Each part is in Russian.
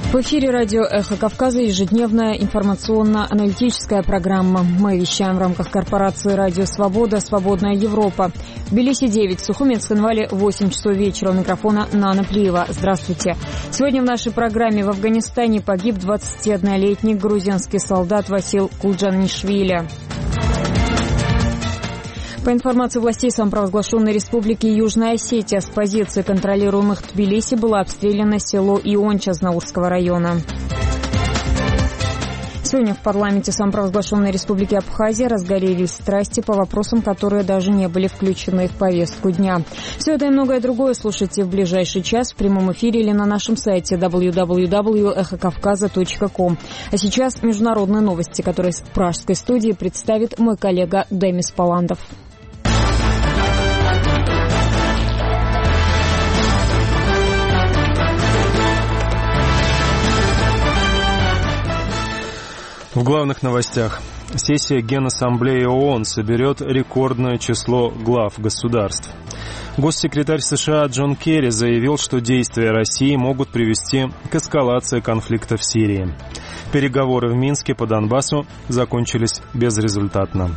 В эфире радио «Эхо Кавказа» ежедневная информационно-аналитическая программа. Мы вещаем в рамках корпорации «Радио Свобода. Свободная Европа». В Тбилиси 9, в Сухуме, Цхинвале 8 часов вечера. У микрофона Нана Плиева. Здравствуйте. Сегодня в нашей программе: в Афганистане погиб 21-летний грузинский солдат Васил Кулджанишвили. По информации властей самопровозглашенной республики Южная Осетия, с позиции контролируемых Тбилиси было обстреляно село Ионча Знаурского района. Сегодня в парламенте самопровозглашенной республики Абхазия разгорелись страсти по вопросам, которые даже не были включены в повестку дня. Все это и многое другое слушайте в ближайший час в прямом эфире или на нашем сайте www.эхокавказа.ком. А сейчас международные новости, которые в пражской студии представит мой коллега Демис Паландов. В главных новостях. Сессия Генассамблеи ООН соберет рекордное число глав государств. Госсекретарь США Джон Керри заявил, что действия России могут привести к эскалации конфликта в Сирии. Переговоры в Минске по Донбассу закончились безрезультатно.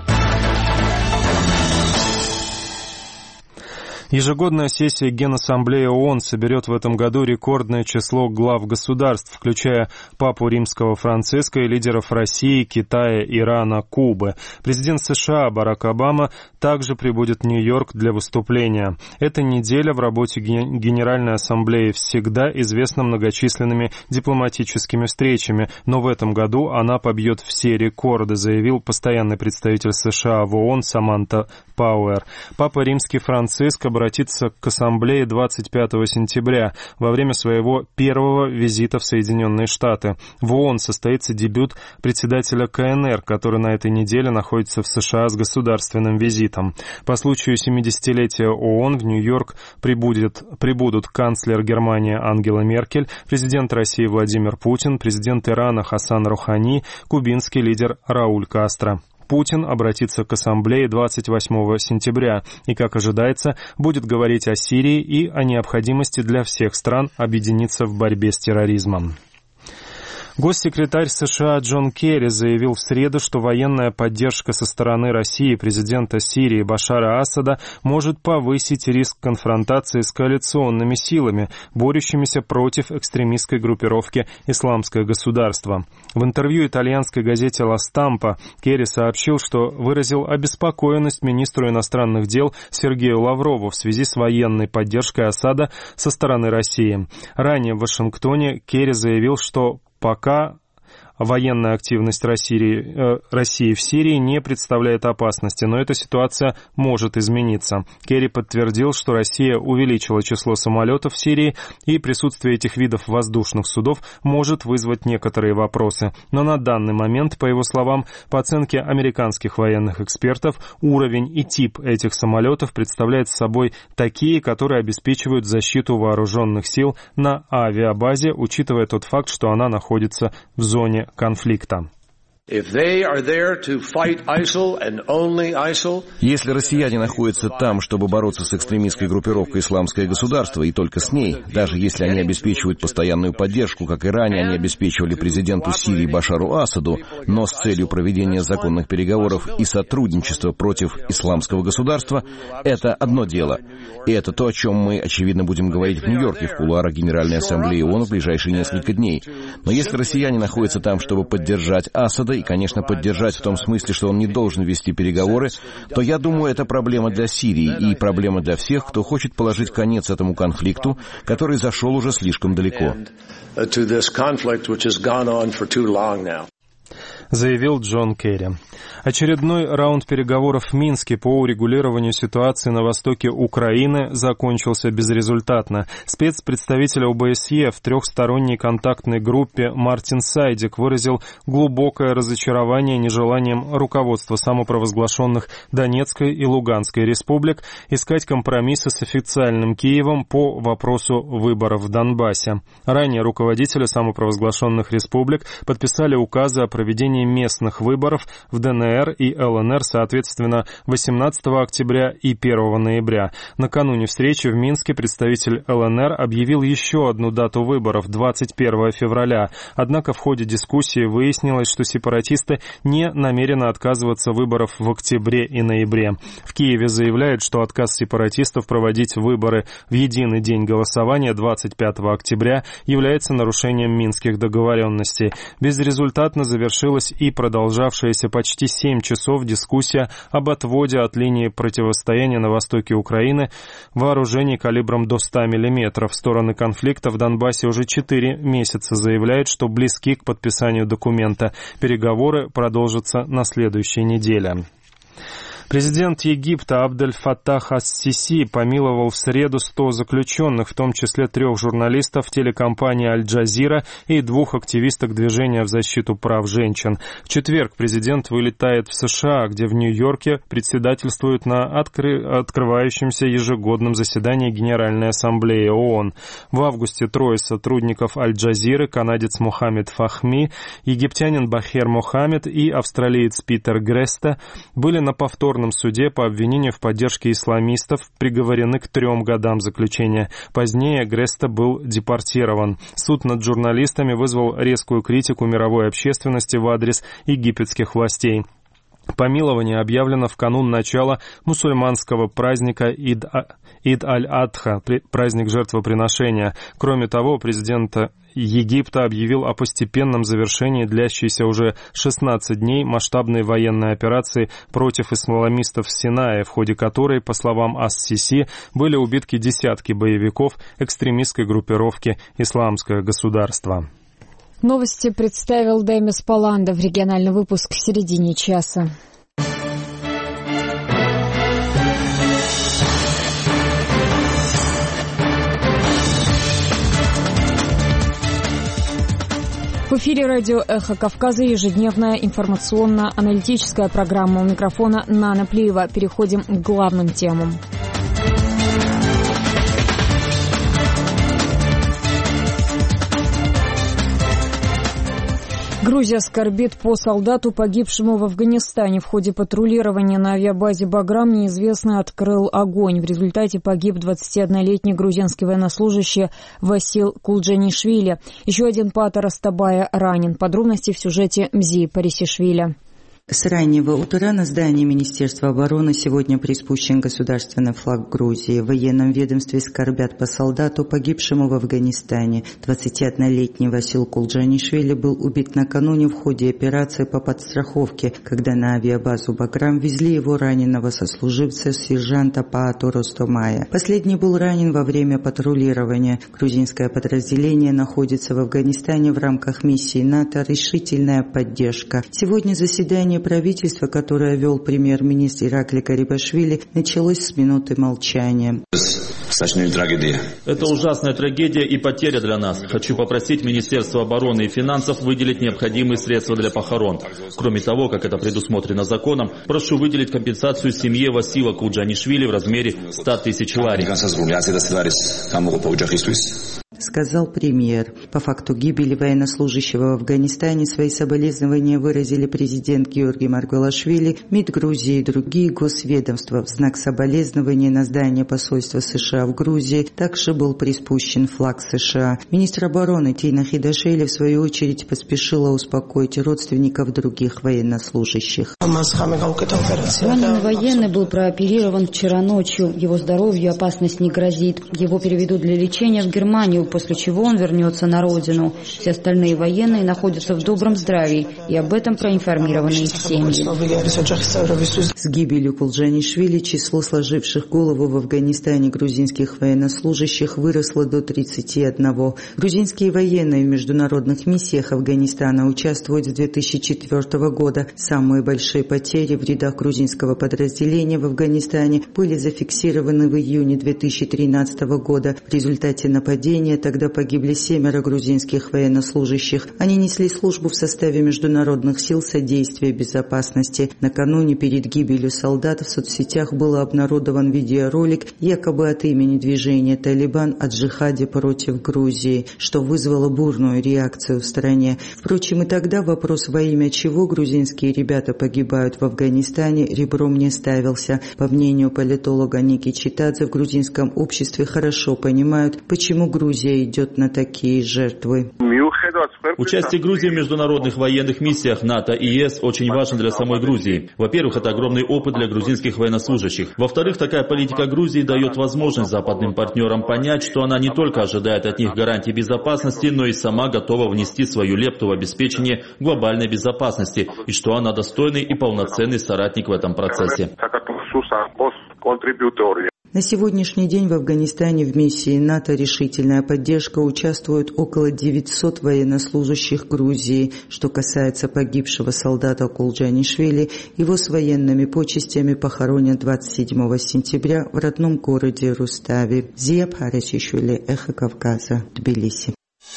Ежегодная сессия Генассамблеи ООН соберет в этом году рекордное число глав государств, включая Папу Римского Франциска и лидеров России, Китая, Ирана, Кубы. Президент США Барак Обама также прибудет в Нью-Йорк для выступления. Эта неделя в работе Генеральной Ассамблеи всегда известна многочисленными дипломатическими встречами, но в этом году она побьет все рекорды, заявил постоянный представитель США в ООН Саманта Пауэр. Папа Римский Франциск обратится к Ассамблее 25 сентября во время своего первого визита в Соединенные Штаты. В ООН состоится дебют председателя КНР, который на этой неделе находится в США с государственным визитом. По случаю 70-летия ООН в Нью-Йорк прибудут канцлер Германии Ангела Меркель, президент России Владимир Путин, президент Ирана Хасан Рухани, кубинский лидер Рауль Кастро. Путин обратится к Ассамблее 28 сентября и, как ожидается, будет говорить о Сирии и о необходимости для всех стран объединиться в борьбе с терроризмом. Госсекретарь США Джон Керри заявил в среду, что военная поддержка со стороны России президента Сирии Башара Асада может повысить риск конфронтации с коалиционными силами, борющимися против экстремистской группировки «Исламское государство». В интервью итальянской газете «Ла Стампа» Керри сообщил, что выразил обеспокоенность министру иностранных дел Сергею Лаврову в связи с военной поддержкой Асада со стороны России. Ранее в Вашингтоне Керри заявил, что пока военная активность России в Сирии не представляет опасности, но эта ситуация может измениться. Керри подтвердил, что Россия увеличила число самолетов в Сирии, и присутствие этих видов воздушных судов может вызвать некоторые вопросы. Но на данный момент, по его словам, по оценке американских военных экспертов, уровень и тип этих самолетов представляет собой такие, которые обеспечивают защиту вооруженных сил на авиабазе, учитывая тот факт, что она находится в зоне конфликта. Если россияне находятся там, чтобы бороться с экстремистской группировкой «Исламское государство», и только с ней, даже если они обеспечивают постоянную поддержку, как и ранее они обеспечивали президенту Сирии Башару Асаду, но с целью проведения законных переговоров и сотрудничества против «Исламского государства», это одно дело. И это то, о чем мы, очевидно, будем говорить в Нью-Йорке в кулуарах Генеральной Ассамблеи ООН в ближайшие несколько дней. Но если россияне находятся там, чтобы поддержать Асада, и, конечно, поддержать в том смысле, что он не должен вести переговоры, то, я думаю, это проблема для Сирии и проблема для всех, кто хочет положить конец этому конфликту, который зашел уже слишком далеко. Заявил Джон Керри. Очередной раунд переговоров в Минске по урегулированию ситуации на востоке Украины закончился безрезультатно. Спецпредставитель ОБСЕ в трехсторонней контактной группе Мартин Сайдик выразил глубокое разочарование нежеланием руководства самопровозглашенных Донецкой и Луганской республик искать компромиссы с официальным Киевом по вопросу выборов в Донбассе. Ранее руководители самопровозглашенных республик подписали указы о проведении проведения местных выборов в ДНР и ЛНР, соответственно, 18 октября и 1 ноября. Накануне встречи в Минске представитель ЛНР объявил еще одну дату выборов – 21 февраля. Однако в ходе дискуссии выяснилось, что сепаратисты не намерены отказываться от выборов в октябре и ноябре. В Киеве заявляют, что отказ сепаратистов проводить выборы в единый день голосования 25 октября является нарушением минских договоренностей. Безрезультатно завершилась и продолжавшаяся почти 7 часов дискуссия об отводе от линии противостояния на востоке Украины вооружений калибром до 100 мм. Стороны конфликта в Донбассе уже 4 месяца заявляют, что близки к подписанию документа. Переговоры продолжатся на следующей неделе. Президент Египта Абдель-Фаттах ас-Сиси помиловал в среду 100 заключенных, в том числе 3 журналистов телекомпании «Аль-Джазира» и 2 активисток движения в защиту прав женщин. В четверг президент вылетает в США, где в Нью-Йорке председательствует на открывающемся ежегодном заседании Генеральной Ассамблеи ООН. В августе 3 сотрудников «Аль-Джазиры», канадец Мохаммед Фахми, египтянин Бахер Мохаммед и австралиец Питер Греста были на повторном суде по обвинению в поддержке исламистов приговорены к 3 годам заключения. Позднее Греста был депортирован. Суд над журналистами вызвал резкую критику мировой общественности в адрес египетских властей. Помилование объявлено в канун начала мусульманского праздника Ид аль-Адха, праздник жертвоприношения. Кроме того, президент Египта объявил о постепенном завершении длящейся уже 16 дней масштабной военной операции против исламистов в Синае, в ходе которой, по словам ас-Сиси, были убиты десятки боевиков экстремистской группировки «Исламское государство». Новости представил Демис Паланда. В региональный выпуск в середине часа. В эфире радио «Эхо Кавказа», ежедневная информационно-аналитическая программа. У микрофона Нана Плиева. Переходим к главным темам. Грузия скорбит по солдату, погибшему в Афганистане. В ходе патрулирования на авиабазе «Баграм» неизвестный открыл огонь. В результате погиб 21-летний грузинский военнослужащий Васил Кулджанишвили. Еще один патер Астабая ранен. Подробности в сюжете Мзи Парисишвили. С раннего утра на здании Министерства обороны сегодня приспущен государственный флаг Грузии. В военном ведомстве скорбят по солдату, погибшему в Афганистане. 21-летний Васил Кулджанишвили был убит накануне в ходе операции по подстраховке, когда на авиабазу «Баграм» везли его раненого сослуживца сержанта Паату Ростомая. Последний был ранен во время патрулирования. Грузинское подразделение находится в Афганистане в рамках миссии НАТО «Решительная поддержка». Сегодня заседание правительства, которое вел премьер-министр Иракли Карибашвили, началось с минуты молчания. Это ужасная трагедия и потеря для нас. Хочу попросить Министерство обороны и финансов выделить необходимые средства для похорон. Кроме того, как это предусмотрено законом, прошу выделить компенсацию семье Васила Кулджанишвили в размере 100 тысяч лари. Сказал премьер. По факту гибели военнослужащего в Афганистане свои соболезнования выразили президент Георгий Маргвелашвили, МИД Грузии и другие госведомства. В знак соболезнования на здание посольства США в Грузии также был приспущен флаг США. Министр обороны Тина Хидашвили, в свою очередь, поспешила успокоить родственников других военнослужащих. Раненый военный был прооперирован вчера ночью. Его здоровью опасность не грозит. Его переведут для лечения в Германию, после чего он вернется на родину. Все остальные военные находятся в добром здравии, и об этом проинформированы их семьи. С гибелью Кулджанишвили число сложивших голову в Афганистане грузинских военнослужащих выросло до 31. Грузинские военные в международных миссиях Афганистана участвуют с 2004 года. Самые большие потери в рядах грузинского подразделения в Афганистане были зафиксированы в июне 2013 года в результате нападения войне. Тогда погибли 7 грузинских военнослужащих. Они несли службу в составе международных сил содействия безопасности. Накануне перед гибелью солдат в соцсетях был обнародован видеоролик якобы от имени движения «Талибан» о джихаде против Грузии, что вызвало бурную реакцию в стране. Впрочем, и тогда вопрос, во имя чего грузинские ребята погибают в Афганистане, ребром не ставился. По мнению политолога Ники Читадзе, в грузинском обществе хорошо понимают, почему Грузия идет на такие жертвы. Участие Грузии в международных военных миссиях НАТО и ЕС очень важно для самой Грузии. Во-первых, это огромный опыт для грузинских военнослужащих. Во-вторых, такая политика Грузии дает возможность западным партнерам понять, что она не только ожидает от них гарантий безопасности, но и сама готова внести свою лепту в обеспечение глобальной безопасности, и что она достойный и полноценный соратник в этом процессе. На сегодняшний день в Афганистане в миссии НАТО «Решительная поддержка» участвуют около 900 военнослужащих Грузии. Что касается погибшего солдата Кулджанишвили, его с военными почестями похоронят 27 сентября в родном городе Рустави. Зия Парачишвили, Эхо Кавказа, Тбилиси.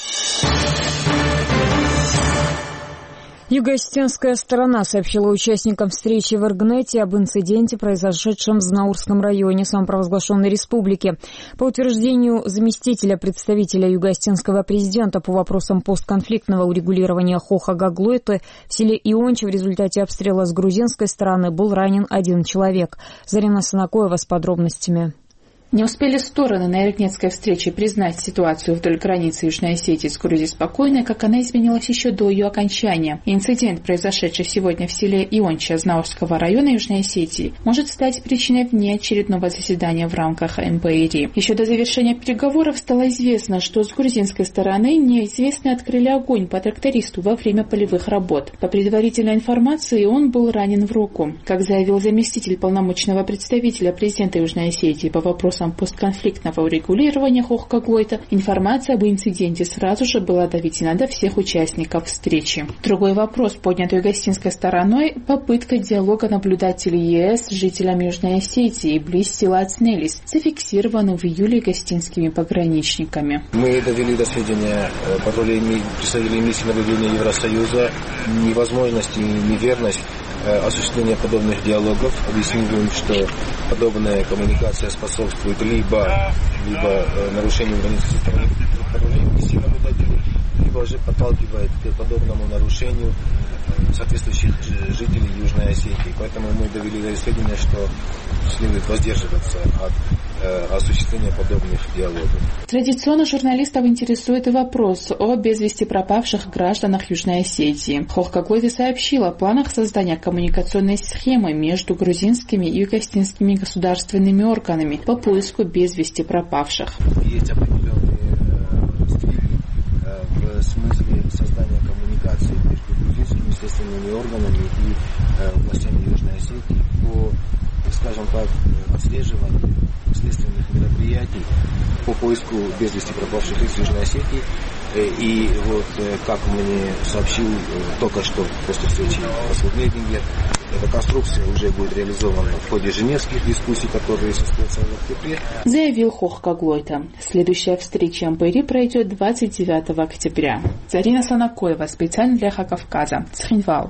Юго-Осетинская сторона сообщила участникам встречи в Иргнете об инциденте, произошедшем в Знаурском районе самопровозглашенной республики. По утверждению заместителя представителя юго-осетинского президента по вопросам постконфликтного урегулирования Хоха Гаглойты, в селе Иончи в результате обстрела с грузинской стороны был ранен 1 человек. Зарина Санакоева с подробностями. Не успели стороны на Иргнетской встрече признать ситуацию вдоль границы Южной Осетии с Грузией спокойной, как она изменилась еще до ее окончания. Инцидент, произошедший сегодня в селе Ионча Знаурского района Южной Осетии, может стать причиной внеочередного заседания в рамках МПИРИ. Еще до завершения переговоров стало известно, что с грузинской стороны неизвестные открыли огонь по трактористу во время полевых работ. По предварительной информации, он был ранен в руку. Как заявил заместитель полномочного представителя президента Южной Осетии по вопросам постконфликтного урегулирования Хох Гаглойта, информация об инциденте сразу же была доведена до всех участников встречи. Другой вопрос, поднятый юго-осетинской стороной, попытка диалога наблюдателей ЕС с жителями Южной Осетии близ села Ацнелис, зафиксированный в июле юго-осетинскими пограничниками. Мы довели до сведения представителей миссии наблюдения Евросоюза невозможность и неверность осуществления подобных диалогов. Объяснили им, что подобная коммуникация способствует либо нарушению границ со стороны миссии наблюдателей, либо же подталкивает к подобному нарушению соответствующих жителей Южной Осетии. Поэтому мы довели до сведения, что следует воздерживаться от осуществления подобных диалогов. Традиционно журналистов интересует и вопрос о без вести пропавших гражданах Южной Осетии. Хох Гаглойта сообщил о планах создания коммуникационной схемы между грузинскими и юго-осетинскими государственными органами по поиску без вести пропавших. Есть определенные сдвиги в смысле создания коммуникации между грузинскими следственными органами и властями Южной Осетии по, скажем так, отслеживанию следственных мероприятий по поиску без вести пропавших лиц в Южной Осетии. И вот, как мне сообщил только что после встречи посол Медингер, эта конструкция уже будет реализована в ходе женевских дискуссий, которые состоятся в октябре. Заявил Хох Гаглойта. Следующая встреча МПИРИ пройдет 29 октября. Зарина Санакоева, специально для Эхо Кавказа, Цхинвал.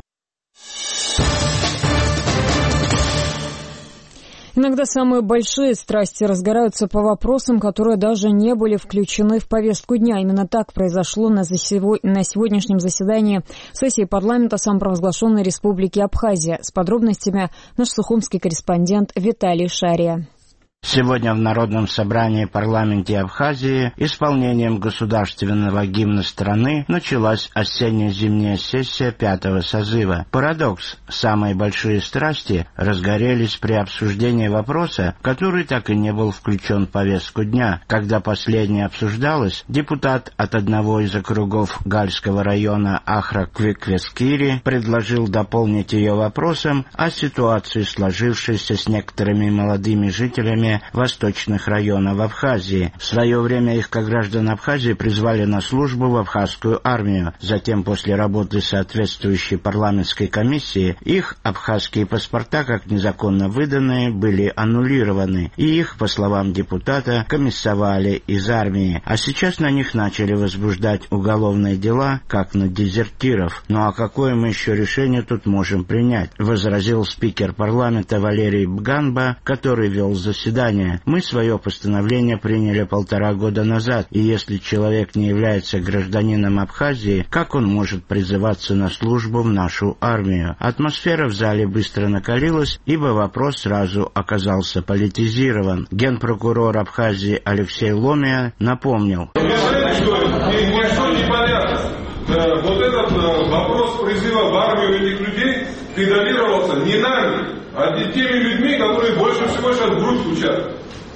Иногда самые большие страсти разгораются по вопросам, которые даже не были включены в повестку дня. Именно так произошло на сегодняшнем заседании сессии парламента самопровозглашенной Республики Абхазия. С подробностями наш сухумский корреспондент Виталий Шария. Сегодня в Народном собрании парламента Абхазии исполнением государственного гимна страны началась осенне-зимняя сессия 5-го созыва. Парадокс. Самые большие страсти разгорелись при обсуждении вопроса, который так и не был включен в повестку дня. Когда последнее обсуждалось, депутат от одного из округов Гальского района Ахра Квиквескири предложил дополнить ее вопросом о ситуации, сложившейся с некоторыми молодыми жителями жителями восточных районов Абхазии. В свое время их, как граждан Абхазии, призвали на службу в абхазскую армию. Затем, после работы соответствующей парламентской комиссии, их абхазские паспорта, как незаконно выданные, были аннулированы, и их, по словам депутата, комиссовали из армии. А сейчас на них начали возбуждать уголовные дела, как на дезертиров. Ну а какое мы еще решение тут можем принять? Возразил спикер парламента Валерий Бганба, который вел заседание. Мы свое постановление приняли 1,5 года назад, и если человек не является гражданином Абхазии, как он может призываться на службу в нашу армию? Атмосфера в зале быстро накалилась, ибо вопрос сразу оказался политизирован. Генпрокурор Абхазии Алексей Ломия напомнил. Ничто не понятно. Вот этот вопрос призыва в армию этих людей педалировался не нами, а теми людьми, которые больше всего сейчас в грудь стучат.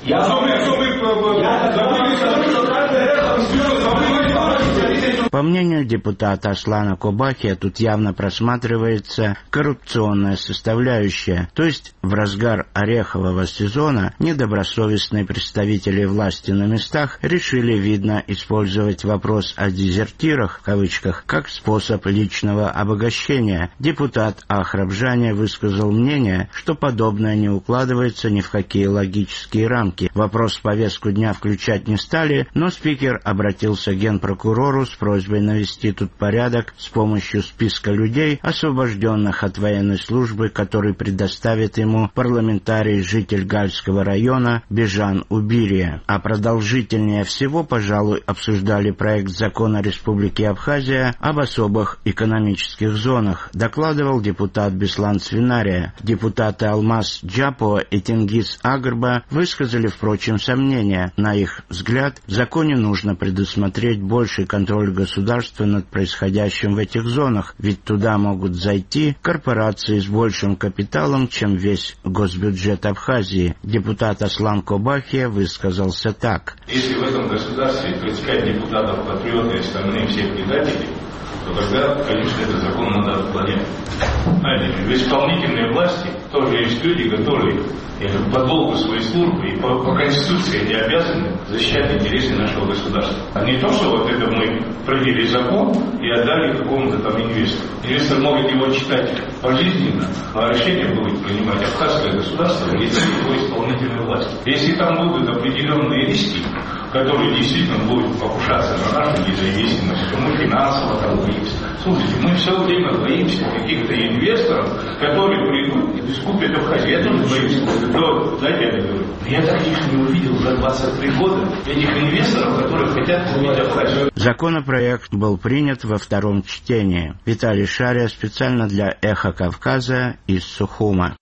По мнению депутата Аслана Кобахия, тут явно просматривается коррупционная составляющая, то есть в разгар орехового сезона недобросовестные представители власти на местах решили, видно, использовать вопрос о дезертирах, в кавычках, как способ личного обогащения. Депутат Ахрабжане высказал мнение, что подобное не укладывается ни в какие логические рамки. Вопрос в повестку дня включать не стали, но спикер обратился к генпрокурору с просьбой навести тут порядок с помощью списка людей, освобожденных от военной службы, который предоставит ему парламентарий, житель Гальского района Бежан Убирия. А продолжительнее всего, пожалуй, обсуждали проект закона Республики Абхазия об особых экономических зонах, докладывал депутат Беслан Свинария. Депутаты Алмаз Джапо и Тенгиз Агарба высказали, впрочем, сомнения. На их взгляд, в законе нужно предусмотреть больший контроль государства над происходящим в этих зонах, ведь туда могут зайти корпорации с большим капиталом, чем весь госбюджет Абхазии. Депутат Аслан Кобахия высказался так. Если в этом государстве 35 депутатов патриоты и остальные все предатели, то тогда, конечно, этот закон надо отклонять. Знаете, в исполнительной власти тоже есть люди, которые по долгу своей службы и по Конституции они обязаны защищать интересы нашего государства. А не то, что вот это мы приняли закон и отдали какому-то там инвестору. Инвестор может его читать пожизненно, а решение будет принимать абхазское государство в лице его исполнительной власти. Если там будут определенные риски, которые действительно будут покушаться на нашу независимость, то мы финансово там боимся. Слушайте, мы все время боимся каких-то инвесторов, которые придут и скупят Абхазию. Я тоже боюсь. Знаете, я говорю, я таких не увидел за 23 года, этих инвесторов, которые хотят купить Абхазию. Законопроект был принят во втором чтении. Виталий Шария специально для «Эхо Кавказа» из Сухума.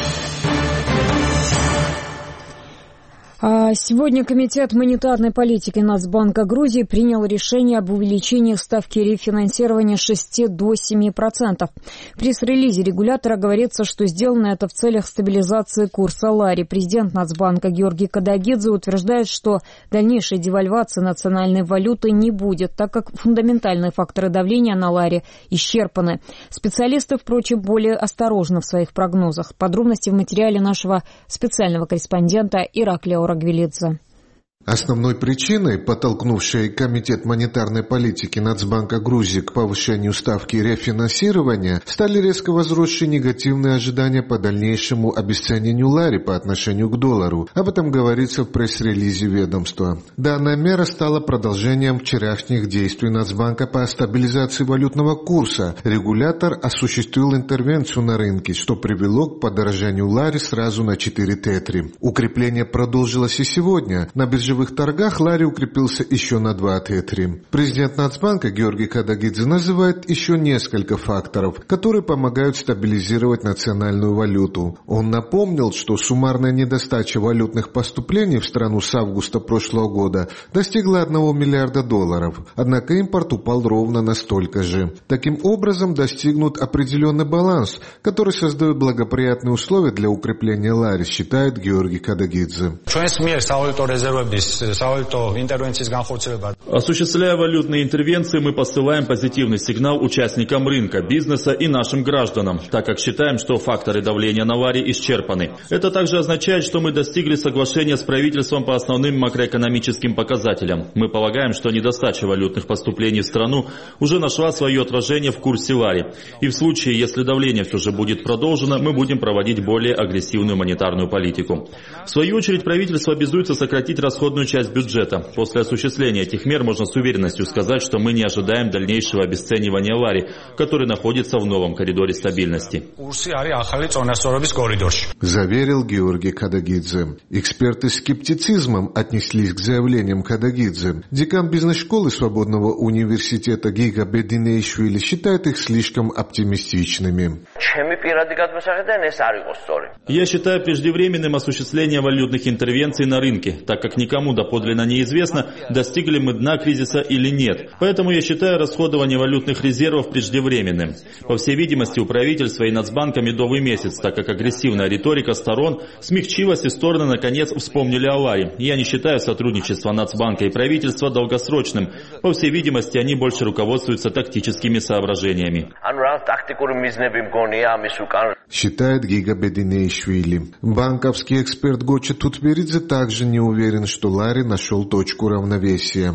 Сегодня Комитет монетарной политики Нацбанка Грузии принял решение об увеличении ставки рефинансирования с 6 до 7%. В пресс-релизе регулятора говорится, что сделано это в целях стабилизации курса лари. Президент Нацбанка Георгий Кадагидзе утверждает, что дальнейшей девальвации национальной валюты не будет, так как фундаментальные факторы давления на лари исчерпаны. Специалисты, впрочем, более осторожны в своих прогнозах. Подробности в материале нашего специального корреспондента Ираклия Орагвелидзе. Основной причиной, подтолкнувшей Комитет монетарной политики Нацбанка Грузии к повышению ставки рефинансирования, стали резко возросшие негативные ожидания по дальнейшему обесценению лари по отношению к доллару. Об этом говорится в пресс-релизе ведомства. Данная мера стала продолжением вчерашних действий Нацбанка по стабилизации валютного курса. Регулятор осуществил интервенцию на рынке, что привело к подорожанию лари сразу на 4 тетри. Укрепление продолжилось и сегодня. На биржевых торгах лари укрепился еще на 2 тетри. Президент Нацбанка Георгий Кадагидзе называет еще несколько факторов, которые помогают стабилизировать национальную валюту. Он напомнил, что суммарная недостача валютных поступлений в страну с августа прошлого года достигла $1 миллиарда, однако импорт упал ровно на столько же. Таким образом, достигнут определенный баланс, который создает благоприятные условия для укрепления лари, считает Георгий Кадагидзе. Осуществляя валютные интервенции, мы посылаем позитивный сигнал участникам рынка, бизнеса и нашим гражданам, так как считаем, что факторы давления на лари исчерпаны. Это также означает, что мы достигли соглашения с правительством по основным макроэкономическим показателям. Мы полагаем, что недостача валютных поступлений в страну уже нашла свое отражение в курсе лари. И в случае, если давление все же будет продолжено, мы будем проводить более агрессивную монетарную политику. В свою очередь, правительство обязуется сократить расходную часть бюджета. После осуществления этих мер можно с уверенностью сказать, что мы не ожидаем дальнейшего обесценивания лари, который находится в новом коридоре стабильности. Заверил Георгий Кадагидзе. Эксперты с скептицизмом отнеслись к заявлениям Кадагидзе. Декан бизнес-школы Свободного университета Гига Бединеишвили считает их слишком оптимистичными. Я считаю преждевременным осуществление валютных интервенций на рынке, так как никому доподлинно неизвестно, достигли мы дна кризиса или нет. Поэтому я считаю расходование валютных резервов преждевременным. По всей видимости, у правительства и Нацбанка медовый месяц, так как агрессивная риторика сторон смягчилась и стороны наконец вспомнили о ларе. Я не считаю сотрудничество Нацбанка и правительства долгосрочным. По всей видимости, они больше руководствуются тактическими соображениями. Считает Гига Бединеишвили. Банковский эксперт Гоча Тутберидзе также не уверен, что лари нашел точку равновесия.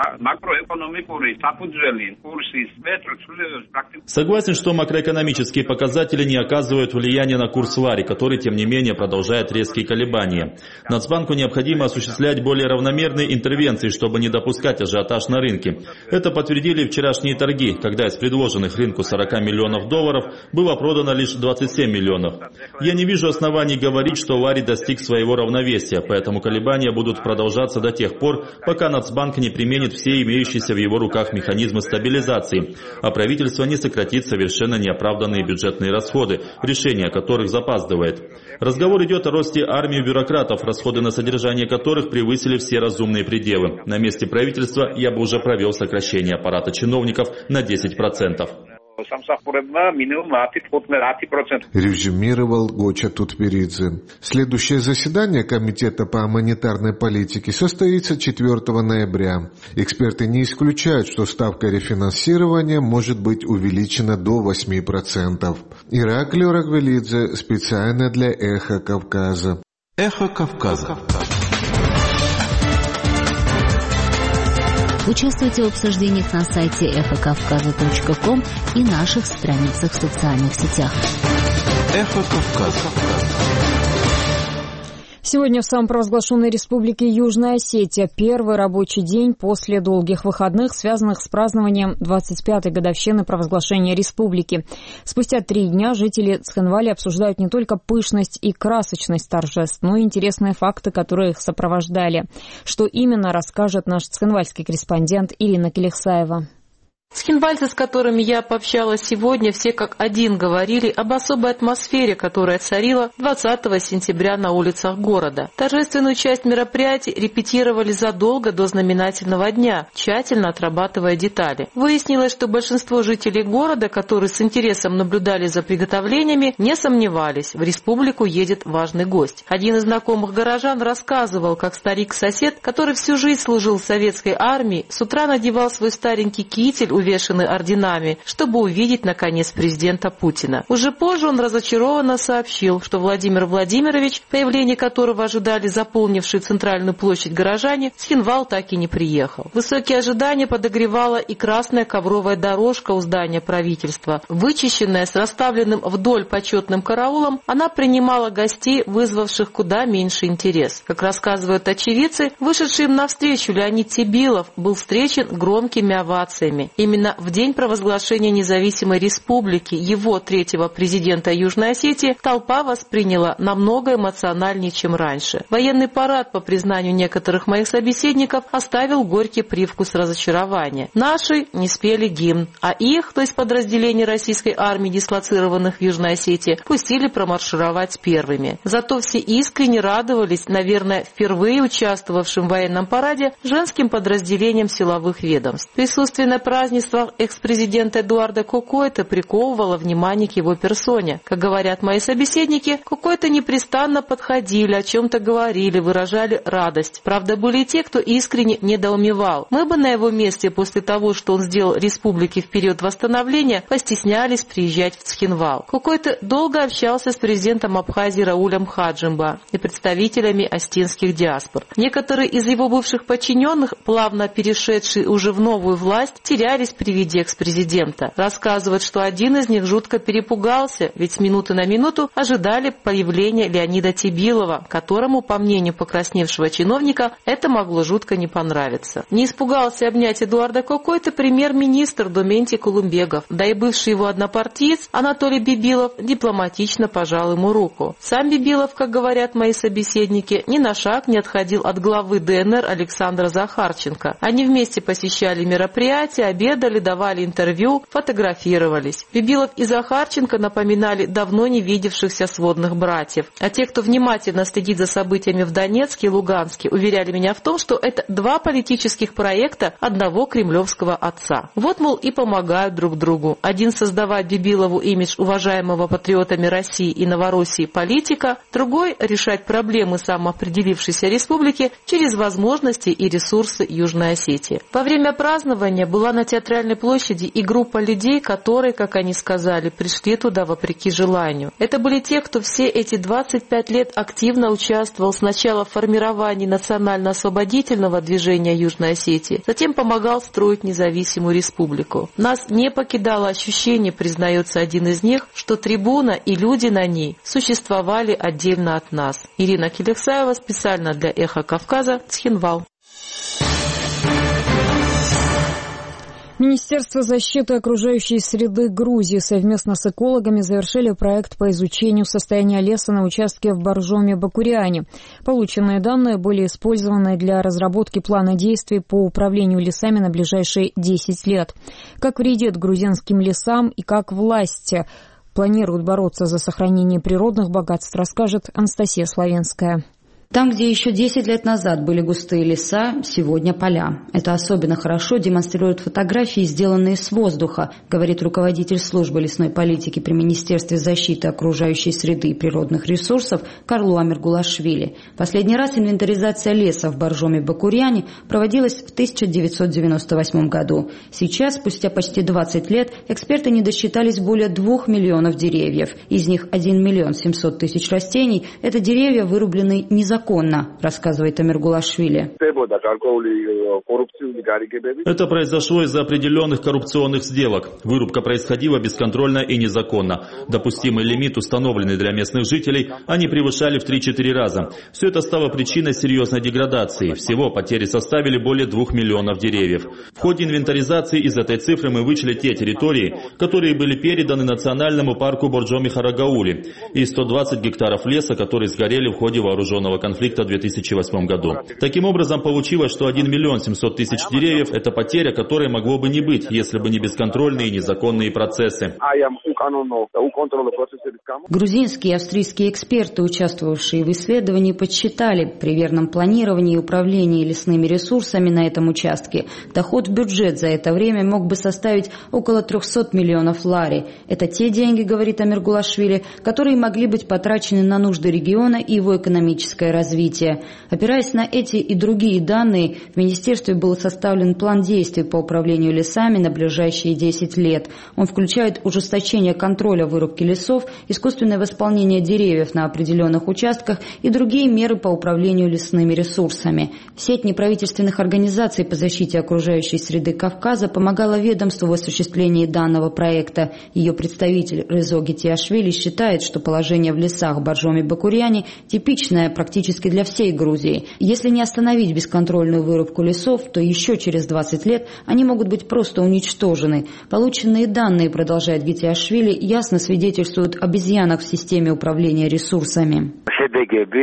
Согласен, что макроэкономические показатели не оказывают влияния на курс лари, который, тем не менее, продолжает резкие колебания. Нацбанку необходимо осуществлять более равномерные интервенции, чтобы не допускать ажиотаж на рынке. Это подтвердили вчерашние торги, когда из предложенных рынку $40 миллионов было продано лишь 27 миллионов. Я не вижу оснований говорить, что лари достиг своего равновесия, поэтому колебания будут продолжаться до тех пор, пока Нацбанк не применит все имеющиеся в его руках механизмы стабилизации, а правительство не сократит совершенно неоправданные бюджетные расходы, решение которых запаздывает. Разговор идет о росте армии бюрократов, расходы на содержание которых превысили все разумные пределы. На месте правительства я бы уже провел сокращение аппарата чиновников на 10%. Резюмировал Гоча Тутберидзе. Следующее заседание Комитета по монетарной политике состоится 4 ноября. Эксперты не исключают, что ставка рефинансирования может быть увеличена до 8%. Ираклий Рагвелидзе специально для «Эхо Кавказа». «Эхо Кавказа». Участвуйте в обсуждениях на сайте эхокавказа.ком и наших страницах в социальных сетях. Эхо Кавказа. Сегодня в самопровозглашенной республике Южная Осетия первый рабочий день после долгих выходных, связанных с празднованием 25-й годовщины провозглашения республики. Спустя 3 дня жители Цхинвали обсуждают не только пышность и красочность торжеств, но и интересные факты, которые их сопровождали. Что именно, расскажет наш цхинвальский корреспондент Ирина Келехсаева. Цхинвальцы, с которыми я пообщалась сегодня, все как один говорили об особой атмосфере, которая царила 20 сентября на улицах города. Торжественную часть мероприятий репетировали задолго до знаменательного дня, тщательно отрабатывая детали. Выяснилось, что большинство жителей города, которые с интересом наблюдали за приготовлениями, не сомневались, в республику едет важный гость. Один из знакомых горожан рассказывал, как старик-сосед, который всю жизнь служил в советской армии, с утра надевал свой старенький китель, увешанный орденами, чтобы увидеть, наконец, президента Путина. Уже позже он разочарованно сообщил, что Владимир Владимирович, появление которого ожидали заполнившие центральную площадь горожане, в Цхинвал так и не приехал. Высокие ожидания подогревала и красная ковровая дорожка у здания правительства. Вычищенная с расставленным вдоль почетным караулом, она принимала гостей, вызвавших куда меньше интерес. Как рассказывают очевидцы, вышедший им навстречу Леонид Тебилов был встречен громкими овациями. Именно в день провозглашения независимой республики его третьего президента Южной Осетии толпа восприняла намного эмоциональнее, чем раньше. Военный парад, по признанию некоторых моих собеседников, оставил горький привкус разочарования. Наши не спели гимн, а их, то есть подразделения российской армии, дислоцированных в Южной Осетии, пустили промаршировать первыми. Зато все искренне радовались, наверное, впервые участвовавшим в военном параде женским подразделениям силовых ведомств. Присутствие на празднестве убийствах экс-президента Эдуарда Кокойто приковывало внимание к его персоне. Как говорят мои собеседники, Кокойто непрестанно подходили, о чем-то говорили, выражали радость. Правда, были и те, кто искренне недоумевал. Мы бы на его месте после того, что он сделал республике в период восстановления, постеснялись приезжать в Цхинвал. Кокойто долго общался с президентом Абхазии Раулем Хаджимба и представителями остинских диаспор. Некоторые из его бывших подчиненных, плавно перешедшие уже в новую власть, терялись при виде экс-президента. Рассказывают, что один из них жутко перепугался, ведь с минуты на минуту ожидали появления Леонида Тибилова, которому, по мнению покрасневшего чиновника, это могло жутко не понравиться. Не испугался обнять Эдуарда Кокойто премьер-министр Доментий Кулумбегов, да и бывший его однопартиец Анатолий Бибилов дипломатично пожал ему руку. Сам Бибилов, как говорят мои собеседники, ни на шаг не отходил от главы ДНР Александра Захарченко. Они вместе посещали мероприятия, обедали, давали интервью, фотографировались. Бибилов и Захарченко напоминали давно не видевшихся сводных братьев. А те, кто внимательно следит за событиями в Донецке и Луганске, уверяли меня в том, что это два политических проекта одного кремлевского отца. Вот, мол, и помогают друг другу. Один создавать Бибилову имидж уважаемого патриотами России и Новороссии политика, другой решать проблемы самоопределившейся республики через возможности и ресурсы Южной Осетии. Во время празднования была на Театральной площади и группа людей, которые, как они сказали, пришли туда вопреки желанию. Это были те, кто все эти 25 лет активно участвовал сначала в формировании национально-освободительного движения Южной Осетии, затем помогал строить независимую республику. Нас не покидало ощущение, признается один из них, что трибуна и люди на ней существовали отдельно от нас. Ирина Келексаева специально для «Эхо Кавказа», Цхинвал. Министерство защиты окружающей среды Грузии совместно с экологами завершили проект по изучению состояния леса на участке в Боржоме-Бакуряне. Полученные данные были использованы для разработки плана действий по управлению лесами на ближайшие 10 лет. Как вредит грузинским лесам и как власти планируют бороться за сохранение природных богатств, расскажет Анастасия Славенская. Там, где еще 10 лет назад были густые леса, сегодня поля. Это особенно хорошо демонстрируют фотографии, сделанные с воздуха, говорит руководитель службы лесной политики при Министерстве защиты окружающей среды и природных ресурсов Карлу Амиргулашвили. Последний раз инвентаризация леса в Боржоме-Бакуряне проводилась в 1998 году. Сейчас, спустя почти 20 лет, эксперты не досчитались более 2 миллионов деревьев. Из них 1 миллион 700 тысяч растений – это деревья, вырубленные незаконно, рассказывает Амиргулашвили. Это произошло из-за определенных коррупционных сделок. Вырубка происходила бесконтрольно и незаконно. Допустимый лимит, установленный для местных жителей, они превышали в 3-4 раза. Все это стало причиной серьезной деградации. Всего потери составили более 2 миллионов деревьев. В ходе инвентаризации из этой цифры мы вычли те территории, которые были переданы национальному парку Борджоми-Харагаули, и 120 гектаров леса, которые сгорели в ходе вооруженного конфликта в 2008 году. Таким образом, получилось, что 1 миллион 700 тысяч деревьев – это потеря, которой могло бы не быть, если бы не бесконтрольные и незаконные процессы. Грузинские и австрийские эксперты, участвовавшие в исследовании, подсчитали при верном планировании и управлении лесными ресурсами на этом участке. Доход в бюджет за это время мог бы составить около 300 миллионов лари. Это те деньги, говорит Амиргулашвили, которые могли быть потрачены на нужды региона и его экономическое развитие. Опираясь на эти и другие данные, в Министерстве был составлен план действий по управлению лесами на ближайшие 10 лет. Он включает ужесточение контроля вырубки лесов, искусственное восполнение деревьев на определенных участках и другие меры по управлению лесными ресурсами. Сеть неправительственных организаций по защите окружающей среды Кавказа помогала ведомству в осуществлении данного проекта. Ее представитель Резо Гетиашвили считает, что положение в лесах в Боржоме-Бакуряне типичное практически для всей Грузии. Если не остановить бесконтрольную вырубку лесов, то еще через 20 лет они могут быть просто уничтожены. Полученные данные, продолжает Гетиашвили, ясно свидетельствуют об изъянах в системе управления ресурсами.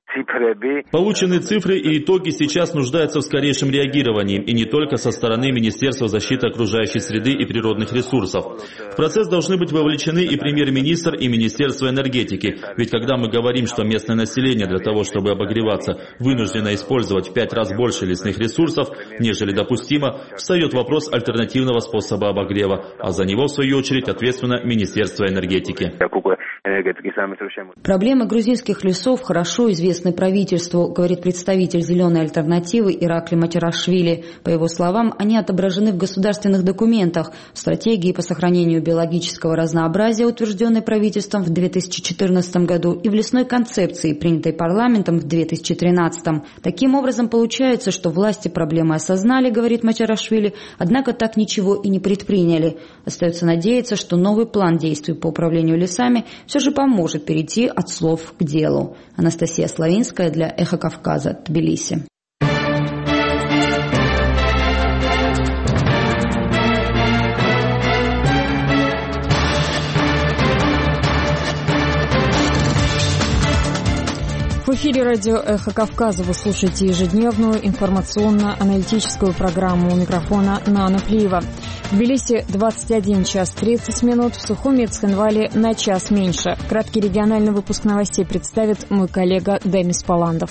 Полученные цифры и итоги сейчас нуждаются в скорейшем реагировании, и не только со стороны Министерства защиты окружающей среды и природных ресурсов. В процесс должны быть вовлечены и премьер-министр, и Министерство энергетики. Ведь когда мы говорим, что местное население для того, чтобы обогреваться, вынуждено использовать в 5 раз больше лесных ресурсов, нежели допустимо, встает вопрос альтернативного способа обогрева, а за него, в свою очередь, ответственно Министерство энергетики. Проблемы грузинских лесов хорошо известны правительству, говорит представитель «Зеленой альтернативы» Иракли Матирашвили. По его словам, они отображены в государственных документах, в стратегии по сохранению биологического разнообразия, утвержденной правительством в 2014 году, и в лесной концепции, принятой парламентом в 2013. Таким образом, получается, что власти проблемы осознали, говорит Матирашвили, однако так ничего и не предприняли. Остается надеяться, что новый план действий по управлению лесами все же поможет перейти от слов к делу. Анастасия Славинская для «Эхо Кавказа», Тбилиси. В эфире радио «Эхо Кавказа» вы слушаете ежедневную информационно-аналитическую программу. У микрофона Нана Плиева. В Тбилиси 21 час 30 минут, в Сухуми и Цхинвале на час меньше. Краткий региональный выпуск новостей представит мой коллега Демис Паландов.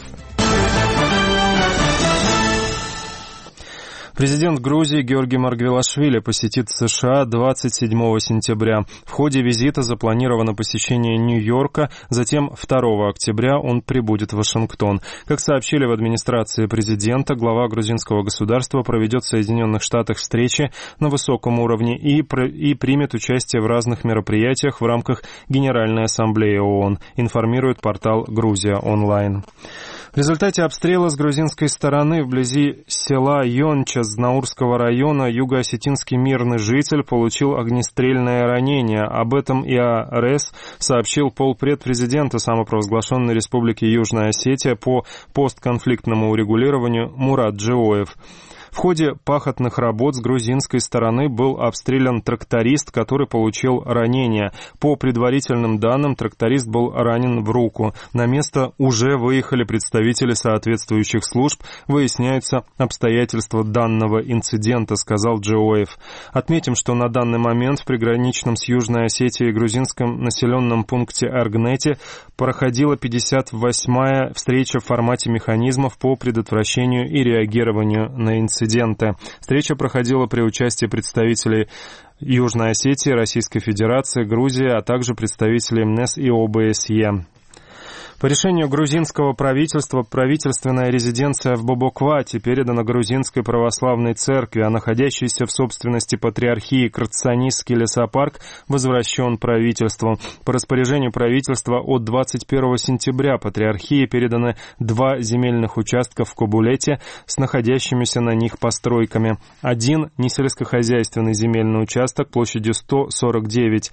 Президент Грузии Георгий Маргвелашвили посетит США 27 сентября. В ходе визита запланировано посещение Нью-Йорка, затем 2 октября он прибудет в Вашингтон. Как сообщили в администрации президента, глава грузинского государства проведет в Соединенных Штатах встречи на высоком уровне и примет участие в разных мероприятиях в рамках Генеральной Ассамблеи ООН, информирует портал «Грузия онлайн». В результате обстрела с грузинской стороны вблизи села Йонча Знаурского района юго-осетинский мирный житель получил огнестрельное ранение. Об этом ИАРС сообщил полпред президента самопровозглашенной Республики Южная Осетия по постконфликтному урегулированию Мурат Джиоев. В ходе пахотных работ с грузинской стороны был обстрелян тракторист, который получил ранение. По предварительным данным, тракторист был ранен в руку. На место уже выехали представители соответствующих служб. Выясняются обстоятельства данного инцидента, сказал Джиоев. Отметим, что на данный момент в приграничном с Южной Осетией грузинском населенном пункте Эргнете проходила 58-я встреча в формате механизмов по предотвращению и реагированию на инциденты. Встреча проходила при участии представителей Южной Осетии, Российской Федерации, Грузии, а также представителей МНЭС и ОБСЕ. По решению грузинского правительства правительственная резиденция в Бобоквате передана Грузинской православной церкви, а находящийся в собственности патриархии Кырцанисский лесопарк возвращен правительству. По распоряжению правительства от 21 сентября патриархии переданы 2 земельных участка в Кобулете с находящимися на них постройками. Один несельскохозяйственный земельный участок площадью 149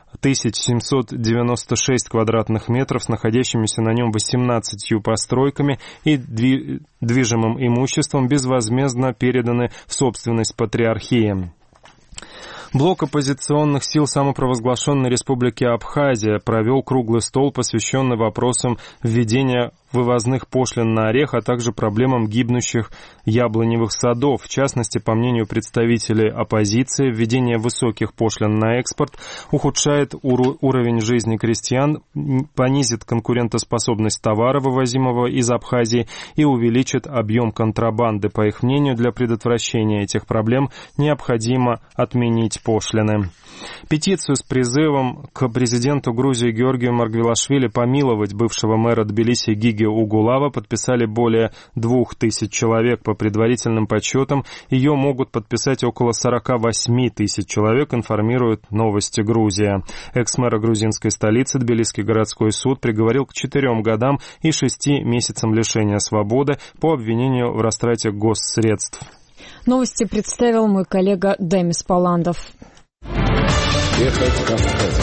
796 квадратных метров с находящимися на нем 18 постройками и движимым имуществом безвозмездно переданы в собственность патриархии. Блок оппозиционных сил самопровозглашенной Республики Абхазия провел круглый стол, посвященный вопросам введения вывозных пошлин на орех, а также проблемам гибнущих яблоневых садов. В частности, по мнению представителей оппозиции, введение высоких пошлин на экспорт ухудшает уровень жизни крестьян, понизит конкурентоспособность товара, вывозимого из Абхазии, и увеличит объем контрабанды. По их мнению, для предотвращения этих проблем необходимо отменить пошлины. Петицию с призывом к президенту Грузии Георгию Маргвелашвили помиловать бывшего мэра Тбилиси Гиги Угулава подписали более 2000 человек. По предварительным подсчетам, ее могут подписать около 48 тысяч человек, информирует «Новости Грузия». Экс-мэра грузинской столицы Тбилисский городской суд приговорил к 4 годам и 6 месяцам лишения свободы по обвинению в растрате госсредств. Новости представил мой коллега Демис Паландов. Эхо Кавказа.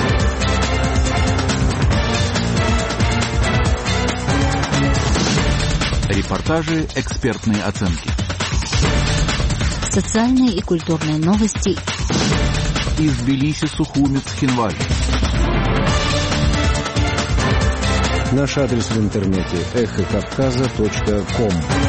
Репортажи, экспертные оценки. Социальные и культурные новости. Из Тбилиси, Сухуми, Цхинвали. Наш адрес в интернете эхокавказа.ком.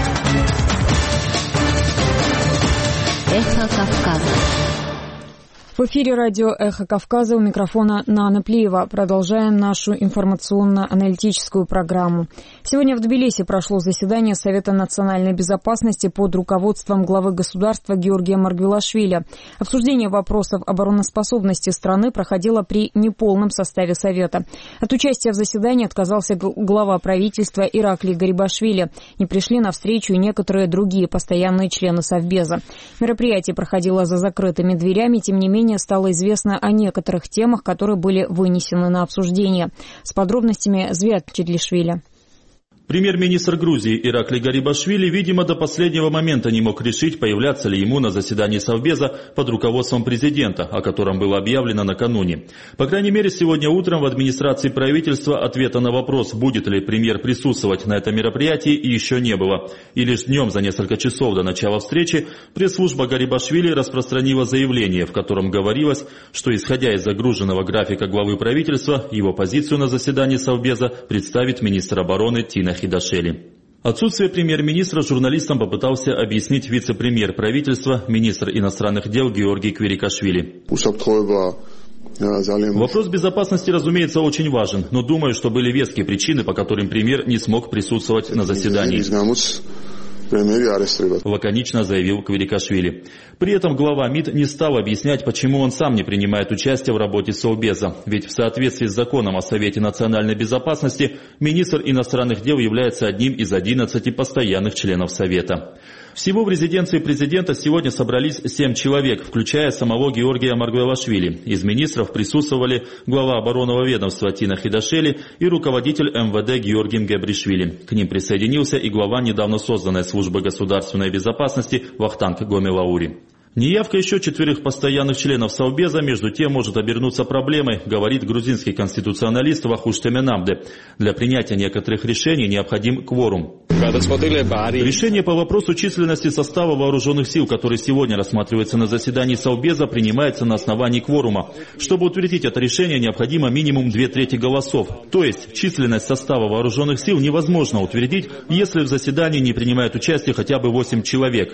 Эхо Кавказа. В эфире радио «Эхо Кавказа», у микрофона Нана Плиева. Продолжаем нашу информационно-аналитическую программу. Сегодня в Тбилиси прошло заседание Совета национальной безопасности под руководством главы государства Георгия Маргвелашвили. Обсуждение вопросов обороноспособности страны проходило при неполном составе Совета. От участия в заседании отказался глава правительства Ираклий Гарибашвили. Не пришли навстречу и некоторые другие постоянные члены Совбеза. Мероприятие проходило за закрытыми дверями, тем не менее стало известно о некоторых темах, которые были вынесены на обсуждение. С подробностями Звят Чедлишвили. Премьер-министр Грузии Ираклий Гарибашвили, видимо, до последнего момента не мог решить, появляться ли ему на заседании Совбеза под руководством президента, о котором было объявлено накануне. По крайней мере, сегодня утром в администрации правительства ответа на вопрос, будет ли премьер присутствовать на этом мероприятии, еще не было. И лишь днем, за несколько часов до начала встречи, пресс-служба Гарибашвили распространила заявление, в котором говорилось, что, исходя из загруженного графика главы правительства, его позицию на заседании Совбеза представит министр обороны Тина Хидашели. Отсутствие премьер-министра журналистам попытался объяснить вице-премьер правительства, министр иностранных дел Георгий Квирикашвили. Вопрос безопасности, разумеется, очень важен, но думаю, что были веские причины, по которым премьер не смог присутствовать на заседании. Лаконично заявил Квирикашвили. При этом глава МИД не стал объяснять, почему он сам не принимает участие в работе Совбеза. Ведь в соответствии с законом о Совете национальной безопасности министр иностранных дел является одним из 11 постоянных членов Совета. Всего в резиденции президента сегодня собрались 7 человек, включая самого Георгия Маргвелашвили. Из министров присутствовали глава оборонного ведомства Тина Хидашели и руководитель МВД Георгий Гебришвили. К ним присоединился и глава недавно созданной службы государственной безопасности Вахтанг Гомелаури. Неявка еще 4 постоянных членов Совбеза, между тем, может обернуться проблемой, говорит грузинский конституционалист Вахуш Теменамде. Для принятия некоторых решений необходим кворум. Решение по вопросу численности состава вооруженных сил, который сегодня рассматривается на заседании Совбеза, принимается на основании кворума. Чтобы утвердить это решение, необходимо минимум 2/3 голосов. То есть численность состава вооруженных сил невозможно утвердить, если в заседании не принимает участие хотя бы 8 человек.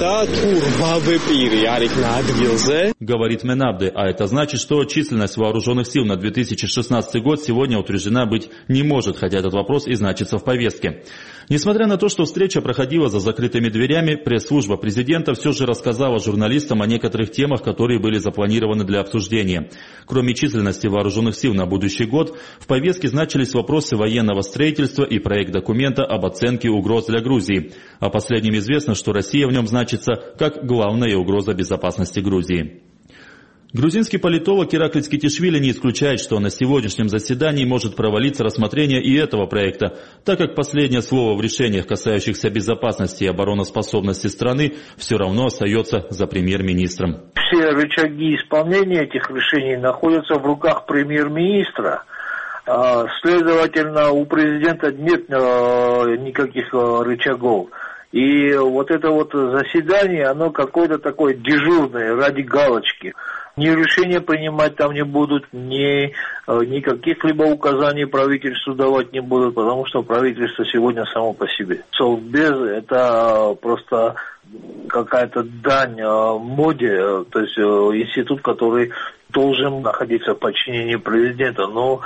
Говорит Менабде, а это значит, что численность вооруженных сил на 2016 год сегодня утверждена быть не может, хотя этот вопрос и значится в повестке. Несмотря на то, что встреча проходила за закрытыми дверями, пресс-служба президента все же рассказала журналистам о некоторых темах, которые были запланированы для обсуждения. Кроме численности вооруженных сил на будущий год, в повестке значились вопросы военного строительства и проект документа об оценке угроз для Грузии. О последнем известно, что Россия в нем значится как главная угроза безопасности Грузии. Грузинский политолог Ираклий Скитишвили не исключает, что на сегодняшнем заседании может провалиться рассмотрение и этого проекта, так как последнее слово в решениях, касающихся безопасности и обороноспособности страны, все равно остается за премьер-министром. Все рычаги исполнения этих решений находятся в руках премьер-министра. Следовательно, у президента нет никаких рычагов. И вот это вот заседание, оно какое-то такое дежурное, ради галочки. Ни решения принимать там не будут, ни каких-либо указаний правительству давать не будут, потому что правительство сегодня само по себе. Совбез – это просто какая-то дань моде, то есть институт, который должен находиться в подчинении президента, но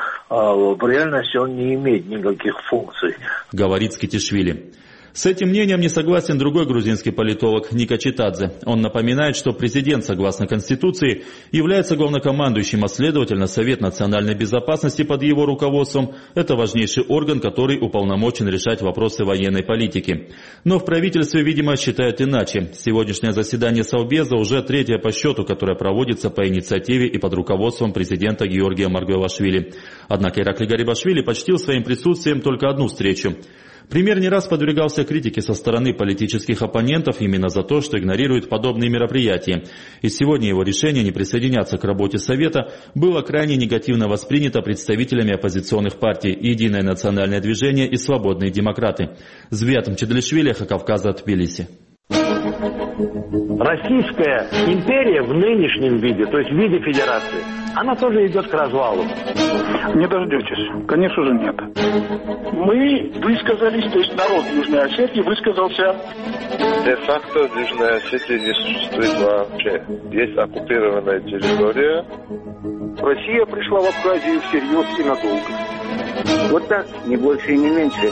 в реальности он не имеет никаких функций. Говорит Скитишвили. С этим мнением не согласен другой грузинский политолог Ника Читадзе. Он напоминает, что президент, согласно Конституции, является главнокомандующим, а следовательно, Совет национальной безопасности под его руководством – это важнейший орган, который уполномочен решать вопросы военной политики. Но в правительстве, видимо, считают иначе. Сегодняшнее заседание Совбеза уже 3-е по счету, которое проводится по инициативе и под руководством президента Георгия Маргвелашвили. Однако Ираклий Гарибашвили почтил своим присутствием только одну встречу. Премьер не раз подвергался критике со стороны политических оппонентов именно за то, что игнорирует подобные мероприятия. И сегодня его решение не присоединяться к работе Совета было крайне негативно воспринято представителями оппозиционных партий «Единое национальное движение» и «Свободные демократы». Звят Чедлишвили, Эхо Кавказа, Тбилиси. Российская империя в нынешнем виде, то есть в виде федерации, она тоже идет к развалу. Не дождетесь. Конечно же, нет. Мы высказались, то есть народ Южной Осетии высказался. Де-факто в Южной Осетии не существует вообще. Есть оккупированная территория. Россия пришла в Абхазию всерьез и надолго. Вот так, не больше и не меньше.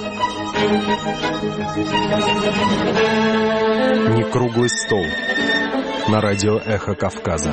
Не круглый стол. На радио «Эхо Кавказа».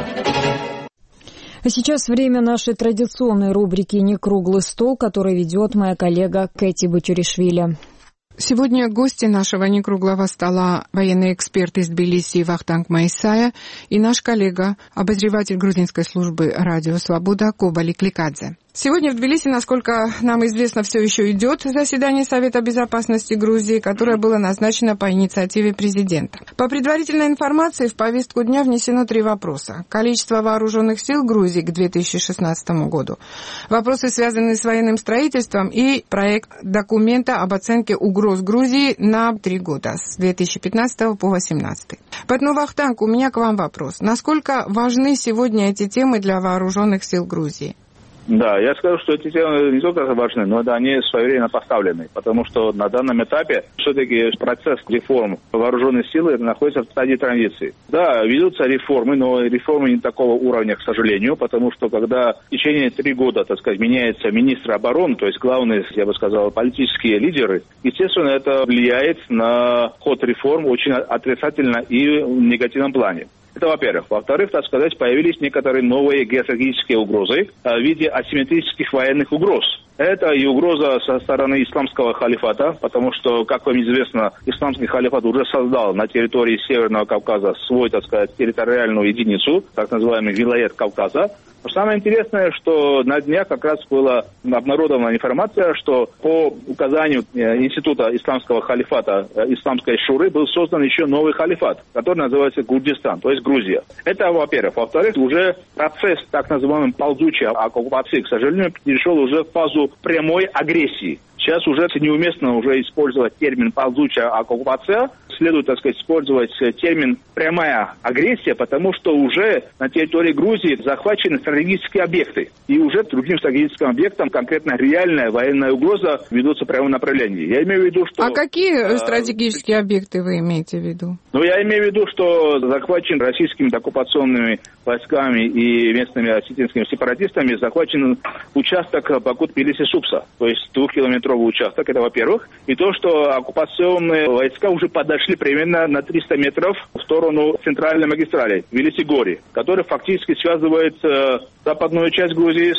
А сейчас время нашей традиционной рубрики «Не круглый стол», которую ведет моя коллега Кэти Бачуришвили. Сегодня гости нашего некруглого стола — военный эксперт из Тбилиси Вахтанг Майсая и наш коллега, обозреватель грузинской службы «Радио Свобода» Коба Ликликадзе. Сегодня в Тбилиси, насколько нам известно, все еще идет заседание Совета безопасности Грузии, которое было назначено по инициативе президента. По предварительной информации, в повестку дня внесено 3 вопроса. Количество вооруженных сил Грузии к 2016 году, вопросы, связанные с военным строительством, и проект документа об оценке угроз Грузии на 3 года, с 2015 по 2018. Поэтому, Вахтанг, у меня к вам вопрос. Насколько важны сегодня эти темы для вооруженных сил Грузии? Да, я скажу, что эти темы не только важны, но они своевременно поставлены, потому что на данном этапе все-таки процесс реформ вооруженных сил находится в стадии транзиции. Да, ведутся реформы, но реформы не такого уровня, к сожалению, потому что когда в течение 3 года, так сказать, меняется министр обороны, то есть главные, я бы сказал, политические лидеры, естественно, это влияет на ход реформ очень отрицательно и в негативном плане. Это во-первых. Во-вторых, так сказать, появились некоторые новые геостратегические угрозы в виде асимметрических военных угроз. Это и угроза со стороны исламского халифата, потому что, как вам известно, исламский халифат уже создал на территории Северного Кавказа свой, так сказать, территориальную единицу, так называемый вилает Кавказа. Но самое интересное, что на днях как раз была обнародована информация, что по указанию Института исламского халифата, исламской шуры, был создан еще новый халифат, который называется Гурдистан, то есть Грузия. Это, во-первых. Во-вторых, уже процесс так называемой ползучей оккупации, к сожалению, перешел уже в фазу прямой агрессии. Сейчас уже неуместно уже использовать термин «ползучая оккупация». Следует, так сказать, использовать термин «прямая агрессия», потому что уже на территории Грузии захвачены стратегические объекты. И уже другим стратегическим объектам конкретно реальная военная угроза ведутся в прямом направлении. Я имею в виду, что... А какие стратегические объекты вы имеете в виду? Ну, я имею в виду, что захвачен российскими оккупационными войсками и местными осетинскими сепаратистами захвачен участок Баку-Тбилиси-Супса, то есть 2-километровый участок, это во-первых. И то, что оккупационные войска уже подошли примерно на 300 метров в сторону центральной магистрали Тбилиси-Гори, которая фактически связывает западную часть Грузии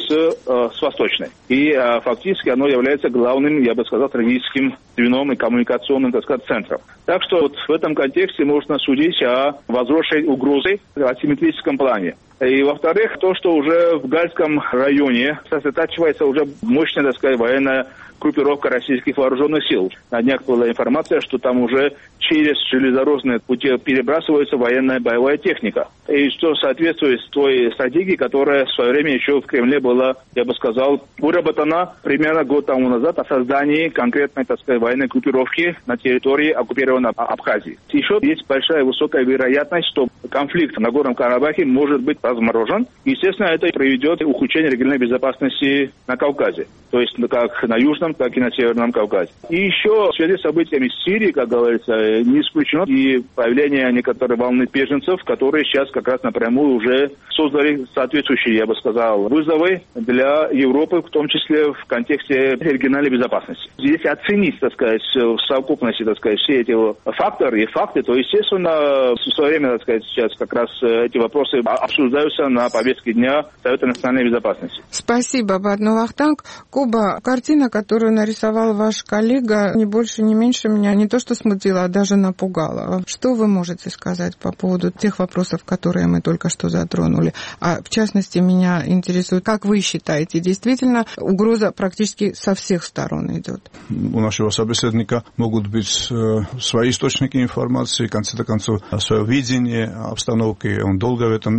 с восточной. И фактически оно является главным, я бы сказал, стратегическим звеном и коммуникационным, так сказать, центром. Так что вот в этом контексте можно судить о возросшей угрозе в асимметрическом плане. И, во-вторых, то, что уже в Гальском районе сосредотачивается уже мощная, так сказать, военная группировка российских вооруженных сил. На днях была информация, что там уже через железнодорожные пути перебрасывается военная боевая техника. И что соответствует той стратегии, которая в свое время еще в Кремле была, я бы сказал, выработана примерно год тому назад о создании конкретной, так сказать, военной группировки на территории оккупированной Абхазии. Еще есть большая высокая вероятность, что конфликт на Нагорном Карабахе может быть разморожен. Естественно, это приведет к ухудшению региональной безопасности на Кавказе. То есть как на Южном, так и на Северном Кавказе. И еще в связи с событиями в Сирии, как говорится, не исключено и появление некоторой волны беженцев, которые сейчас как раз напрямую уже создали соответствующие, я бы сказал, вызовы для Европы, в том числе в контексте региональной безопасности. Если оценить, так сказать, в совокупности, так сказать, все эти факторы и факты, то, естественно, в свое время, так сказать, сейчас как раз эти вопросы обсуждаются на повестке дня Совета национальной безопасности. Спасибо, Бадну Вахтанг. Куба, картина, которую нарисовал ваш коллега, не больше, не меньше меня не то что смутила, а даже напугала. Что вы можете сказать по поводу тех вопросов, которые мы только что затронули? А в частности, меня интересует, как вы считаете, действительно угроза практически со всех сторон идет? У нашего собеседника могут быть свои источники информации, в конце концов, свое видение обстановки. Он долго в этом занимается.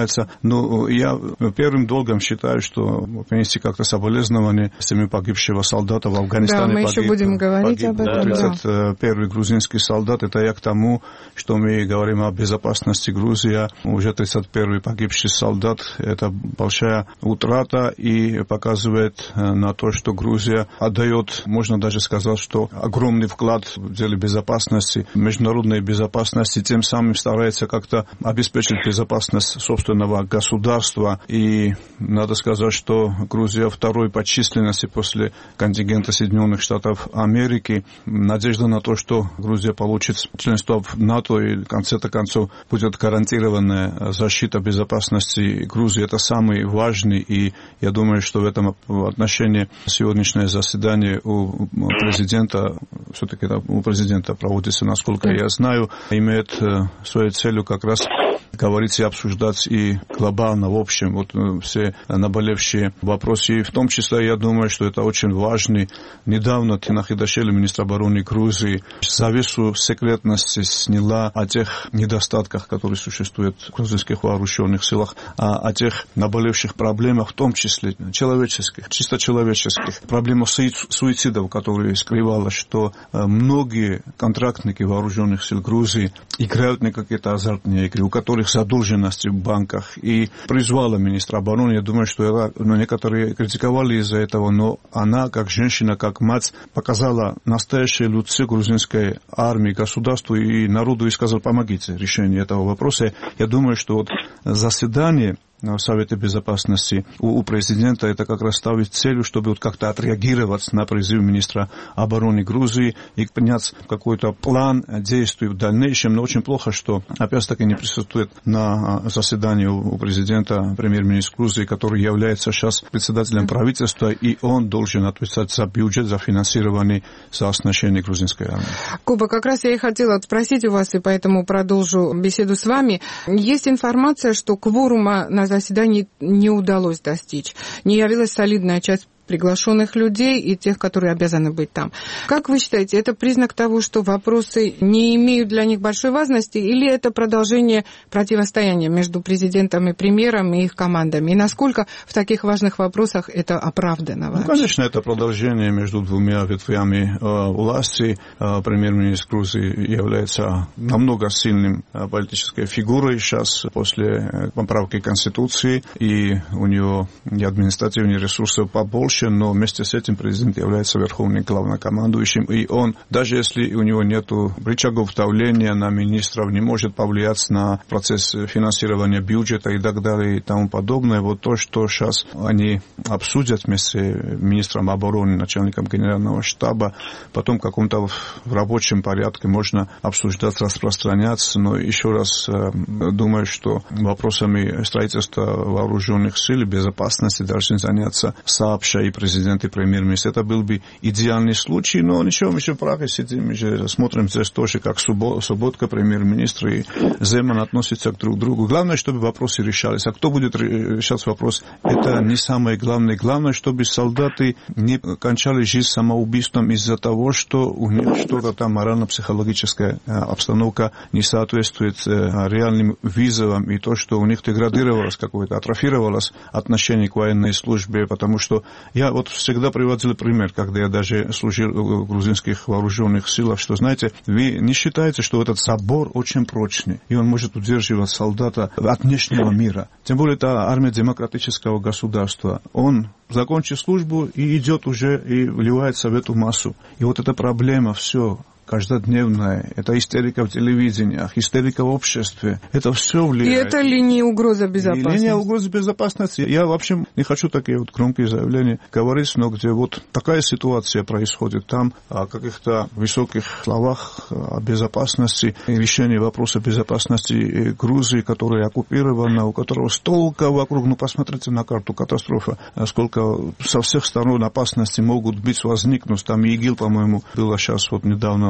занимается. Но я первым долгом считаю, что принести как-то соболезнования семье погибшего солдата в Афганистане. Да, мы еще будем говорить об этом. 31-й грузинский солдат. Это я к тому, что мы говорим о безопасности Грузии. Уже 31-й погибший солдат. Это большая утрата и показывает на то, что Грузия отдает, можно даже сказать, что огромный вклад в деле безопасности, международной безопасности, тем самым старается как-то обеспечить безопасность собственного государства. И надо сказать, что Грузия второй по численности после контингента Соединенных Штатов Америки. Надежда на то, что Грузия получит членство в НАТО и в конце-то концов будет гарантированная защита безопасности Грузии. Это самый важный. И я думаю, что в этом отношении сегодняшнее заседание у президента, все-таки у президента проводится, насколько я знаю, имеет своей целью как раз говорить и обсуждать и глобально, в общем, вот все наболевшие вопросы. И в том числе, я думаю, что это очень важно. Недавно Тина Хидашвили, министр обороны Грузии, завесу секретности сняла о тех недостатках, которые существуют в грузинских вооруженных силах, о тех наболевших проблемах, в том числе человеческих, чисто человеческих. Проблема суицидов, которая скрывала, что многие контрактники вооруженных сил Грузии играют на какие-то азартные игры, у которых задолженности в банках. И призвала министра обороны, я думаю, что некоторые критиковали из-за этого, но она, как женщина, как мать, показала настоящее лицо грузинской армии, государству и народу и сказала: помогите решению этого вопроса. Я думаю, что вот заседание в Совете Безопасности у президента это как раз ставит целью, чтобы вот как-то отреагировать на призыв министра обороны Грузии и принять какой-то план действий в дальнейшем. Но очень плохо, что опять-таки не присутствует на заседании у президента премьер-министр Грузии, который является сейчас председателем правительства, и он должен отвечать за бюджет, за финансирование, за оснащение грузинской армии. Куба, как раз я и хотела спросить у вас, и поэтому продолжу беседу с вами. Есть информация, что кворума на заседании не удалось достичь. Не явилась солидная часть приглашенных людей и тех, которые обязаны быть там. Как вы считаете, это признак того, что вопросы не имеют для них большой важности, или это продолжение противостояния между президентом и премьером и их командами? И насколько в таких важных вопросах это оправдано? Ну, конечно, это продолжение между двумя ветвями власти. Премьер-министр Грузии является намного сильным политической фигурой сейчас после поправки Конституции, и у него и административные ресурсы побольше, но вместе с этим президент является верховным главнокомандующим, и он, даже если у него нет рычагов давления на министров, не может повлиять на процесс финансирования бюджета и так далее и тому подобное. Вот то, что сейчас они обсудят вместе с министром обороны, начальником генерального штаба, потом в каком-то рабочем порядке можно обсуждать, распространяться, но еще раз думаю, что вопросами строительства вооруженных сил, безопасности должны заняться сообща и президент, и премьер-министр. Это был бы идеальный случай, но ничего, мы еще в Праге сидим, мы же смотрим здесь тоже, как Соботка, премьер-министр, и Земан относятся друг к другу. Главное, чтобы вопросы решались. А кто будет решать вопрос, это не самое главное. Главное, чтобы солдаты не кончали жизнь самоубийством из-за того, что у них что-то там морально-психологическая обстановка не соответствует реальным вызовам, и то, что у них деградировалось какое-то, атрофировалось отношение к военной службе, потому что я вот всегда приводил пример, когда я даже служил в грузинских вооруженных силах, что, знаете, вы не считаете, что этот забор очень прочный, и он может удерживать солдата от внешнего мира. Тем более, это армия демократического государства. Он закончит службу и идет уже и вливается в эту массу. И вот эта проблема, все каждодневная, это истерика в телевидениях, истерика в обществе, это все влияет. И это ли не угроза безопасности? Не угроза безопасности. Я вообще не хочу такие вот громкие заявления говорить, но где вот такая ситуация происходит, там о каких-то высоких словах о безопасности, решении вопроса безопасности Грузии, которая оккупирована, у которого столько вокруг, ну посмотрите на карту, катастрофа, сколько со всех сторон опасности могут быть возникнуть. Там ИГИЛ, по-моему, было сейчас вот недавно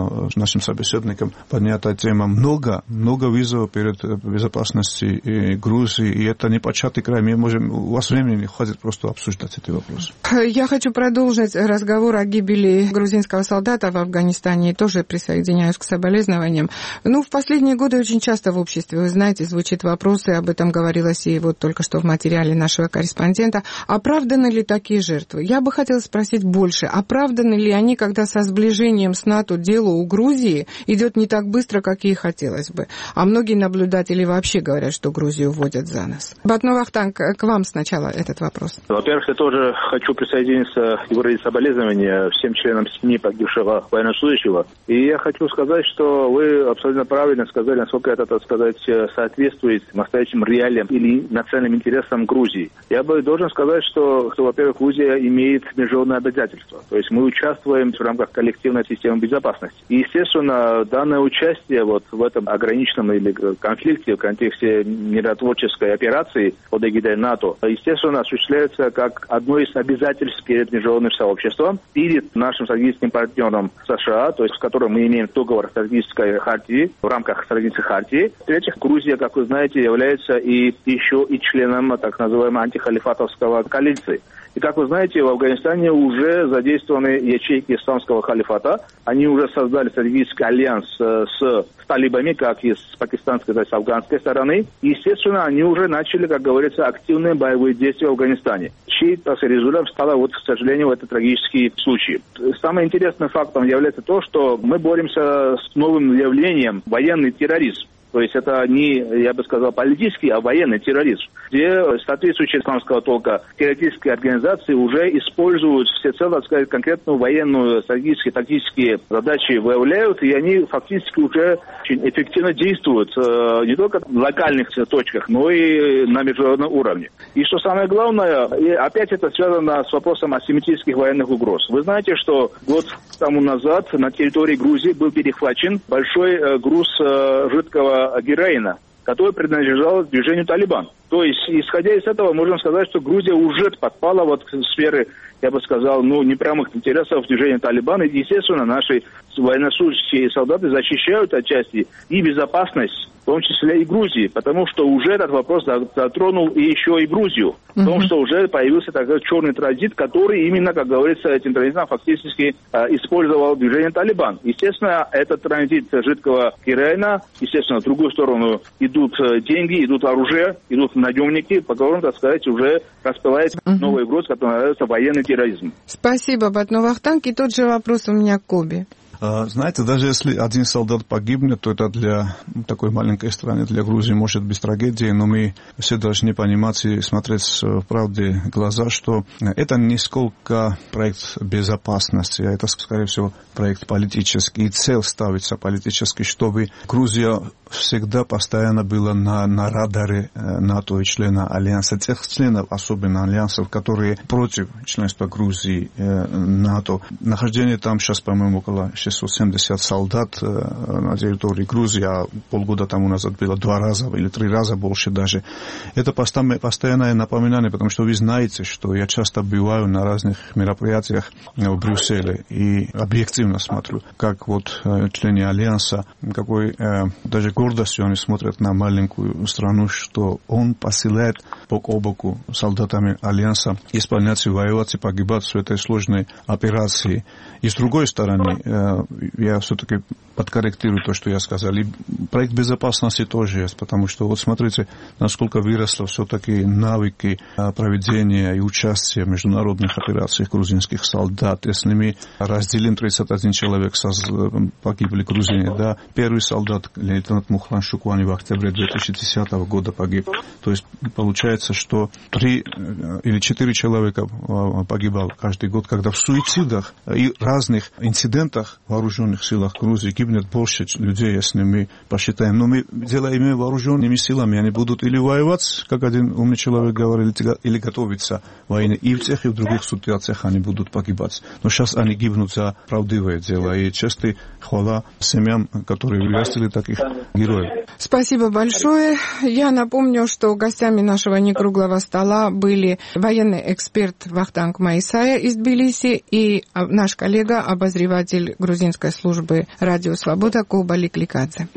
нашим собеседникам поднята тема. Много вызовов перед безопасностью Грузии, и это не початый край. У вас времени не хватит просто обсуждать эти вопросы. Я хочу продолжить разговор о гибели грузинского солдата в Афганистане и тоже присоединяюсь к соболезнованиям. В последние годы очень часто в обществе, вы знаете, звучат вопросы, об этом говорилось и вот только что в материале нашего корреспондента. Оправданы ли такие жертвы? Я бы хотела спросить больше. Оправданы ли они, когда со сближением с НАТО дело у Грузии идет не так быстро, как ей хотелось бы? А многие наблюдатели вообще говорят, что Грузию водят за нос. Батну Вахтанг, к вам сначала этот вопрос. Во-первых, я тоже хочу присоединиться и выразить соболезнования всем членам семьи погибшего военнослужащего. И я хочу сказать, что вы абсолютно правильно сказали, насколько это, так сказать, соответствует настоящим реалиям или национальным интересам Грузии. Я бы должен сказать, что во-первых, Грузия имеет международные обязательства. То есть мы участвуем в рамках коллективной системы безопасности. И, естественно, данное участие вот в этом ограниченном или конфликте в контексте миротворческой операции под эгидой НАТО, естественно, осуществляется как одно из обязательств перед международным сообществом, перед нашим стратегическим партнером США, то есть с которым мы имеем договор о стратегической хартии, в рамках стратегической хартии. В-третьих, Грузия, как вы знаете, является и еще и членом так называемого антихалифатовского коалиции. И, как вы знаете, в Афганистане уже задействованы ячейки исламского халифата. Они уже создали стратегический альянс с талибами, как и с пакистанской, так и с афганской стороны. И, естественно, они уже начали, как говорится, активные боевые действия в Афганистане. Чей результатом стало, к сожалению, это трагический случай. Самым интересным фактом является то, что мы боремся с новым явлением военный терроризм. То есть это не, я бы сказал, политический, а военный терроризм, где соответствующие исламского толка террористические организации уже используют всецело, так сказать, конкретную военную, стратегические, тактические задачи выявляют, и они фактически уже очень эффективно действуют не только в локальных точках, но и на международном уровне. И что самое главное, и опять это связано с вопросом асимметрических военных угроз. Вы знаете, что год тому назад на территории Грузии был перехвачен большой груз жидкого героина, который принадлежал движению «Талибан». То есть, исходя из этого, можно сказать, что Грузия уже подпала в сферы, я бы сказал, непрямых интересов движения «Талибан». И, естественно, наши военнослужащие и солдаты защищают отчасти и безопасность, в том числе и Грузии, потому что уже этот вопрос затронул и еще и Грузию. В том, что уже появился такой черный транзит, который именно, как говорится, этим транзитом фактически использовал движение «Талибан». Естественно, этот транзит жидкого героина, естественно, в другую сторону идут деньги, идут оружие, идут наемники, по которым, так сказать, уже распылается новый угроз, который называется военный терроризм. Спасибо, Батну Вахтанг. И тот же вопрос у меня к Коби. Знаете, даже если один солдат погибнет, то это для такой маленькой страны, для Грузии, может быть трагедией, но мы все должны понимать и смотреть в правде глаза, что это не сколько проект безопасности, а это, скорее всего, проект политический, и цель ставится политически, чтобы Грузия всегда постоянно была на радаре НАТО и члена Альянса, тех членов, особенно Альянсов, которые против членства Грузии НАТО. Нахождение там сейчас, по-моему, около 670 солдат на территории Грузии, а полгода тому назад было 2 раза или 3 раза больше даже. Это постоянное напоминание, потому что вы знаете, что я часто бываю на разных мероприятиях в Брюсселе и объективно смотрю, как члены Альянса, какой даже гордостью они смотрят на маленькую страну, что он посылает бок о боку солдатами Альянса исполнять и воевать и погибать в этой сложной операции. И с другой стороны, я все-таки подкорректирую то, что я сказал. И проект безопасности тоже есть, потому что смотрите, насколько выросло все-таки навыки проведения и участия в международных операциях грузинских солдат. Если мы разделим 31 человек, погибли грузины, да, первый солдат, лейтенант Мухлан Шуквани, в октябре 2010 года погиб. То есть получается, что 3 или 4 человека погибало каждый год, когда в суицидах и разных инцидентах в вооруженных силах Грузии гибнет больше людей, если мы посчитаем. Но мы делаем вооруженными силами, они будут или воевать, как один умный человек говорил, или готовиться к войне. И в тех, и в других ситуациях они будут погибать. Но сейчас они гибнут за правдивое дело. И честь и хвала семьям, которые вырастили таких героев. Спасибо большое. Я напомню, что гостями нашего некруглого стола были военный эксперт Вахтанг Майсая из Тбилиси и наш коллега, обозреватель грузинского грузинской службы «Радио Свобода» Коба Ликликадзе.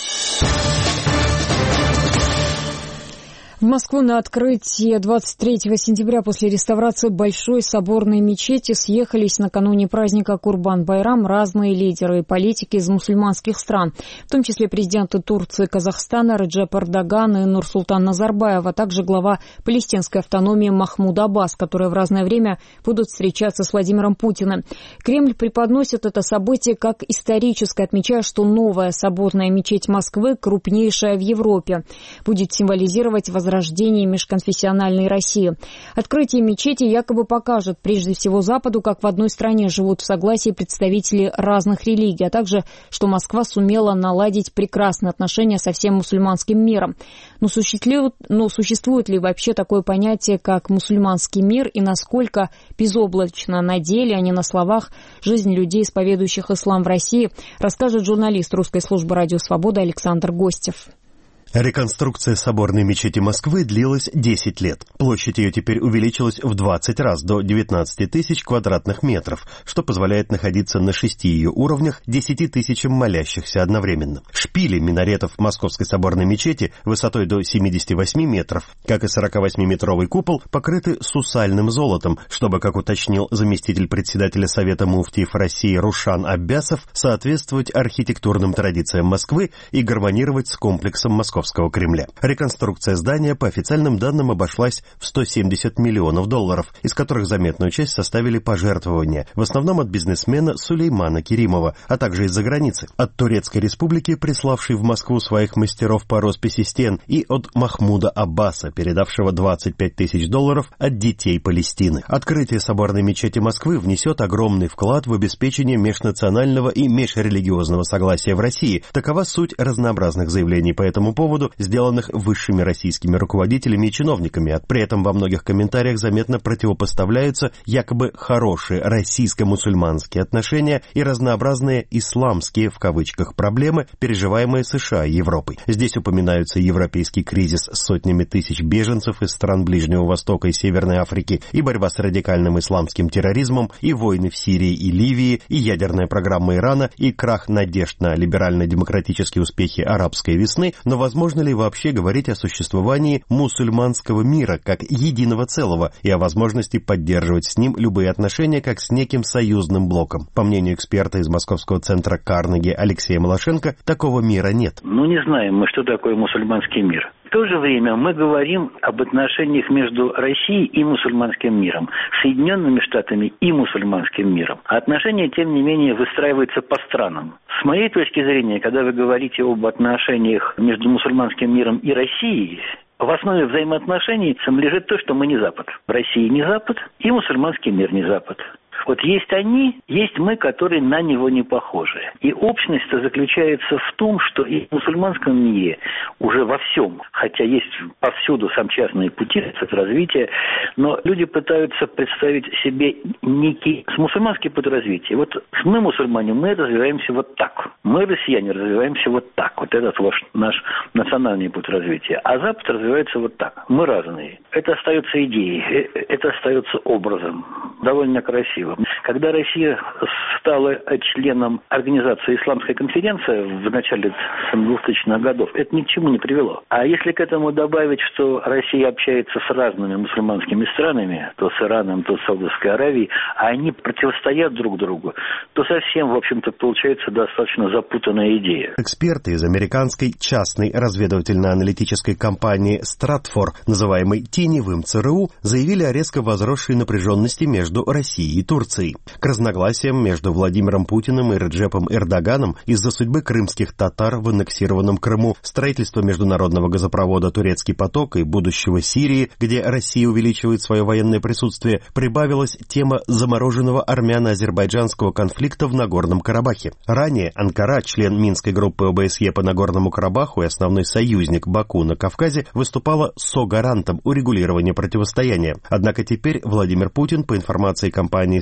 В Москву на открытие 23 сентября после реставрации Большой соборной мечети съехались накануне праздника Курбан-Байрам разные лидеры и политики из мусульманских стран, в том числе президенты Турции и Казахстана Реджеп Эрдоган и Нурсултан Назарбаев, а также глава палестинской автономии Махмуд Аббас, которые в разное время будут встречаться с Владимиром Путиным. Кремль преподносит это событие как историческое, отмечая, что новая соборная мечеть Москвы, крупнейшая в Европе, будет символизировать возрождение межконфессиональной России. Открытие мечети якобы покажет прежде всего Западу, как в одной стране живут в согласии представители разных религий, а также, что Москва сумела наладить прекрасные отношения со всем мусульманским миром. Но существует ли вообще такое понятие, как мусульманский мир, и насколько безоблачно на деле, а не на словах, жизнь людей, исповедующих ислам в России, расскажет журналист русской службы «Радио Свобода» Александр Гостев. Реконструкция соборной мечети Москвы длилась 10 лет. Площадь ее теперь увеличилась в 20 раз, до 19 тысяч квадратных метров, что позволяет находиться на 6 ее уровнях 10 тысячам молящихся одновременно. Шпили минаретов Московской соборной мечети высотой до 78 метров, как и 48-метровый купол, покрыты сусальным золотом, чтобы, как уточнил заместитель председателя Совета муфтиев России Рушан Аббасов, соответствовать архитектурным традициям Москвы и гармонировать с комплексом Московского Кремля. Реконструкция здания, по официальным данным, обошлась в $170 миллионов, из которых заметную часть составили пожертвования, в основном от бизнесмена Сулеймана Керимова, а также из-за границы, от Турецкой республики, приславшей в Москву своих мастеров по росписи стен, и от Махмуда Аббаса, передавшего $25 тысяч от детей Палестины. Открытие соборной мечети Москвы внесет огромный вклад в обеспечение межнационального и межрелигиозного согласия в России. Такова суть разнообразных заявлений по этому поводу, сделанных высшими российскими руководителями и чиновниками. При этом во многих комментариях заметно противопоставляются якобы хорошие российско-мусульманские отношения и разнообразные «исламские» в кавычках проблемы, переживаемые США и Европой. Здесь упоминаются европейский кризис с сотнями тысяч беженцев из стран Ближнего Востока и Северной Африки, и борьба с радикальным исламским терроризмом, и войны в Сирии и Ливии, и ядерная программа Ирана, и крах надежд на либерально-демократические успехи арабской весны. Но возможно ли вообще говорить о существовании мусульманского мира как единого целого и о возможности поддерживать с ним любые отношения как с неким союзным блоком? По мнению эксперта из Московского центра Карнеги Алексея Малашенко, такого мира нет. Не знаем мы, что такое мусульманский мир. В то же время мы говорим об отношениях между Россией и мусульманским миром, Соединенными Штатами и мусульманским миром. А отношения, тем не менее, выстраиваются по странам. С моей точки зрения, когда вы говорите об отношениях между мусульманским миром и Россией, в основе взаимоотношений лежит то, что мы не Запад. Россия не Запад, и мусульманский мир не Запад. Вот есть они, есть мы, которые на него не похожи. И общность-то заключается в том, что и в мусульманском мире уже во всем, хотя есть повсюду самчастные пути развития, но люди пытаются представить себе некий мусульманский путь развития. Вот мы, мусульмане, мы развиваемся вот так. Мы, россияне, развиваемся вот так. Вот этот наш национальный путь развития. А Запад развивается вот так. Мы разные. Это остается идеей, это остается образом. Довольно красиво. Когда Россия стала членом организации «Исламская конференция» в начале 2000-х годов, это ни к чему не привело. А если к этому добавить, что Россия общается с разными мусульманскими странами, то с Ираном, то с Саудовской Аравией, а они противостоят друг другу, то совсем, в общем-то, получается достаточно запутанная идея. Эксперты из американской частной разведывательно-аналитической компании «Стратфор», называемой теневым ЦРУ, заявили о резко возросшей напряженности между Россией и Турцией. К разногласиям между Владимиром Путиным и Реджепом Эрдоганом из-за судьбы крымских татар в аннексированном Крыму, строительства международного газопровода «Турецкий поток» и будущего Сирии, где Россия увеличивает свое военное присутствие, прибавилась тема замороженного армяно-азербайджанского конфликта в Нагорном Карабахе. Ранее Анкара, член Минской группы ОБСЕ по Нагорному Карабаху и основной союзник Баку на Кавказе, выступала согарантом урегулирования противостояния. Однако теперь Владимир Путин, по информации компании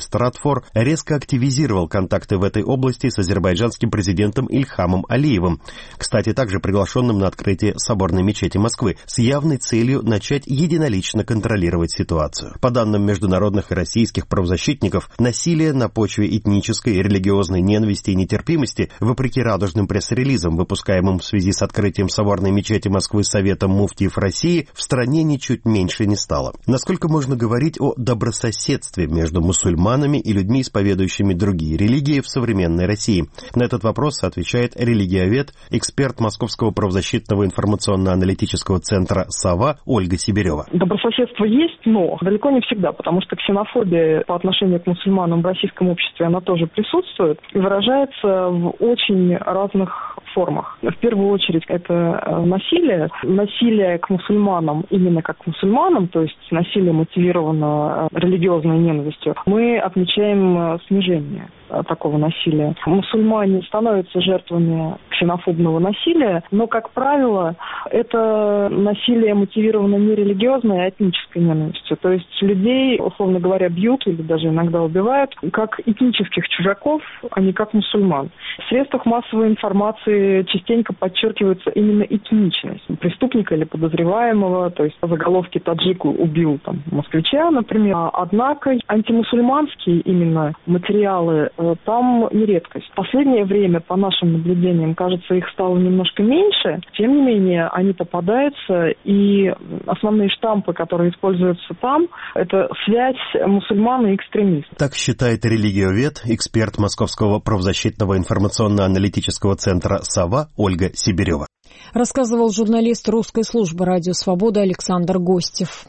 Стратфор резко активизировал контакты в этой области с азербайджанским президентом Ильхамом Алиевым, кстати, также приглашенным на открытие соборной мечети Москвы, с явной целью начать единолично контролировать ситуацию. По данным международных и российских правозащитников, насилие на почве этнической и религиозной ненависти и нетерпимости, вопреки радужным пресс-релизам, выпускаемым в связи с открытием соборной мечети Москвы Советом муфтиев России, в стране ничуть меньше не стало. Насколько можно говорить о добрососедстве между мусульманами и людьми, исповедующими другие религии в современной России? На этот вопрос отвечает религиовед, эксперт Московского правозащитного информационно-аналитического центра «Сова» Ольга Сибирева. Добрососедство есть, но далеко не всегда, потому что ксенофобия по отношению к мусульманам в российском обществе, она тоже присутствует и выражается в очень разных формах. В первую очередь это насилие к мусульманам, именно как к мусульманам, то есть насилие мотивировано религиозной ненавистью. Мы отмечаем снижение такого насилия. Мусульмане становятся жертвами ксенофобного насилия, но, как правило, это насилие мотивировано не религиозной, а этнической ненавистью. То есть людей, условно говоря, бьют или даже иногда убивают как этнических чужаков, а не как мусульман. В средствах массовой информации частенько подчеркивается именно этничность преступника или подозреваемого, то есть по заголовке таджик убил москвича, например. Однако антимусульманские именно материалы там не редкость. В последнее время, по нашим наблюдениям, кажется, их стало немножко меньше. Тем не менее, они попадаются, и основные штампы, которые используются там, это связь мусульман и экстремистов. Так считает религиовед, эксперт Московского правозащитного информационно-аналитического центра «Сова» Ольга Сибирева. Рассказывал журналист русской службы «Радио Свобода» Александр Гостев.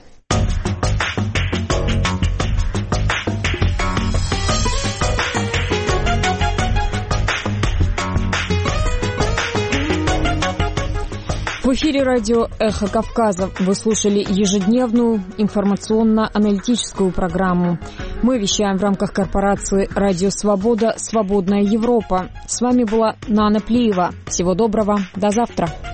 В эфире радио «Эхо Кавказа». Вы слушали ежедневную информационно-аналитическую программу. Мы вещаем в рамках корпорации «Радио Свобода. Свободная Европа». С вами была Нана Плиева. Всего доброго. До завтра.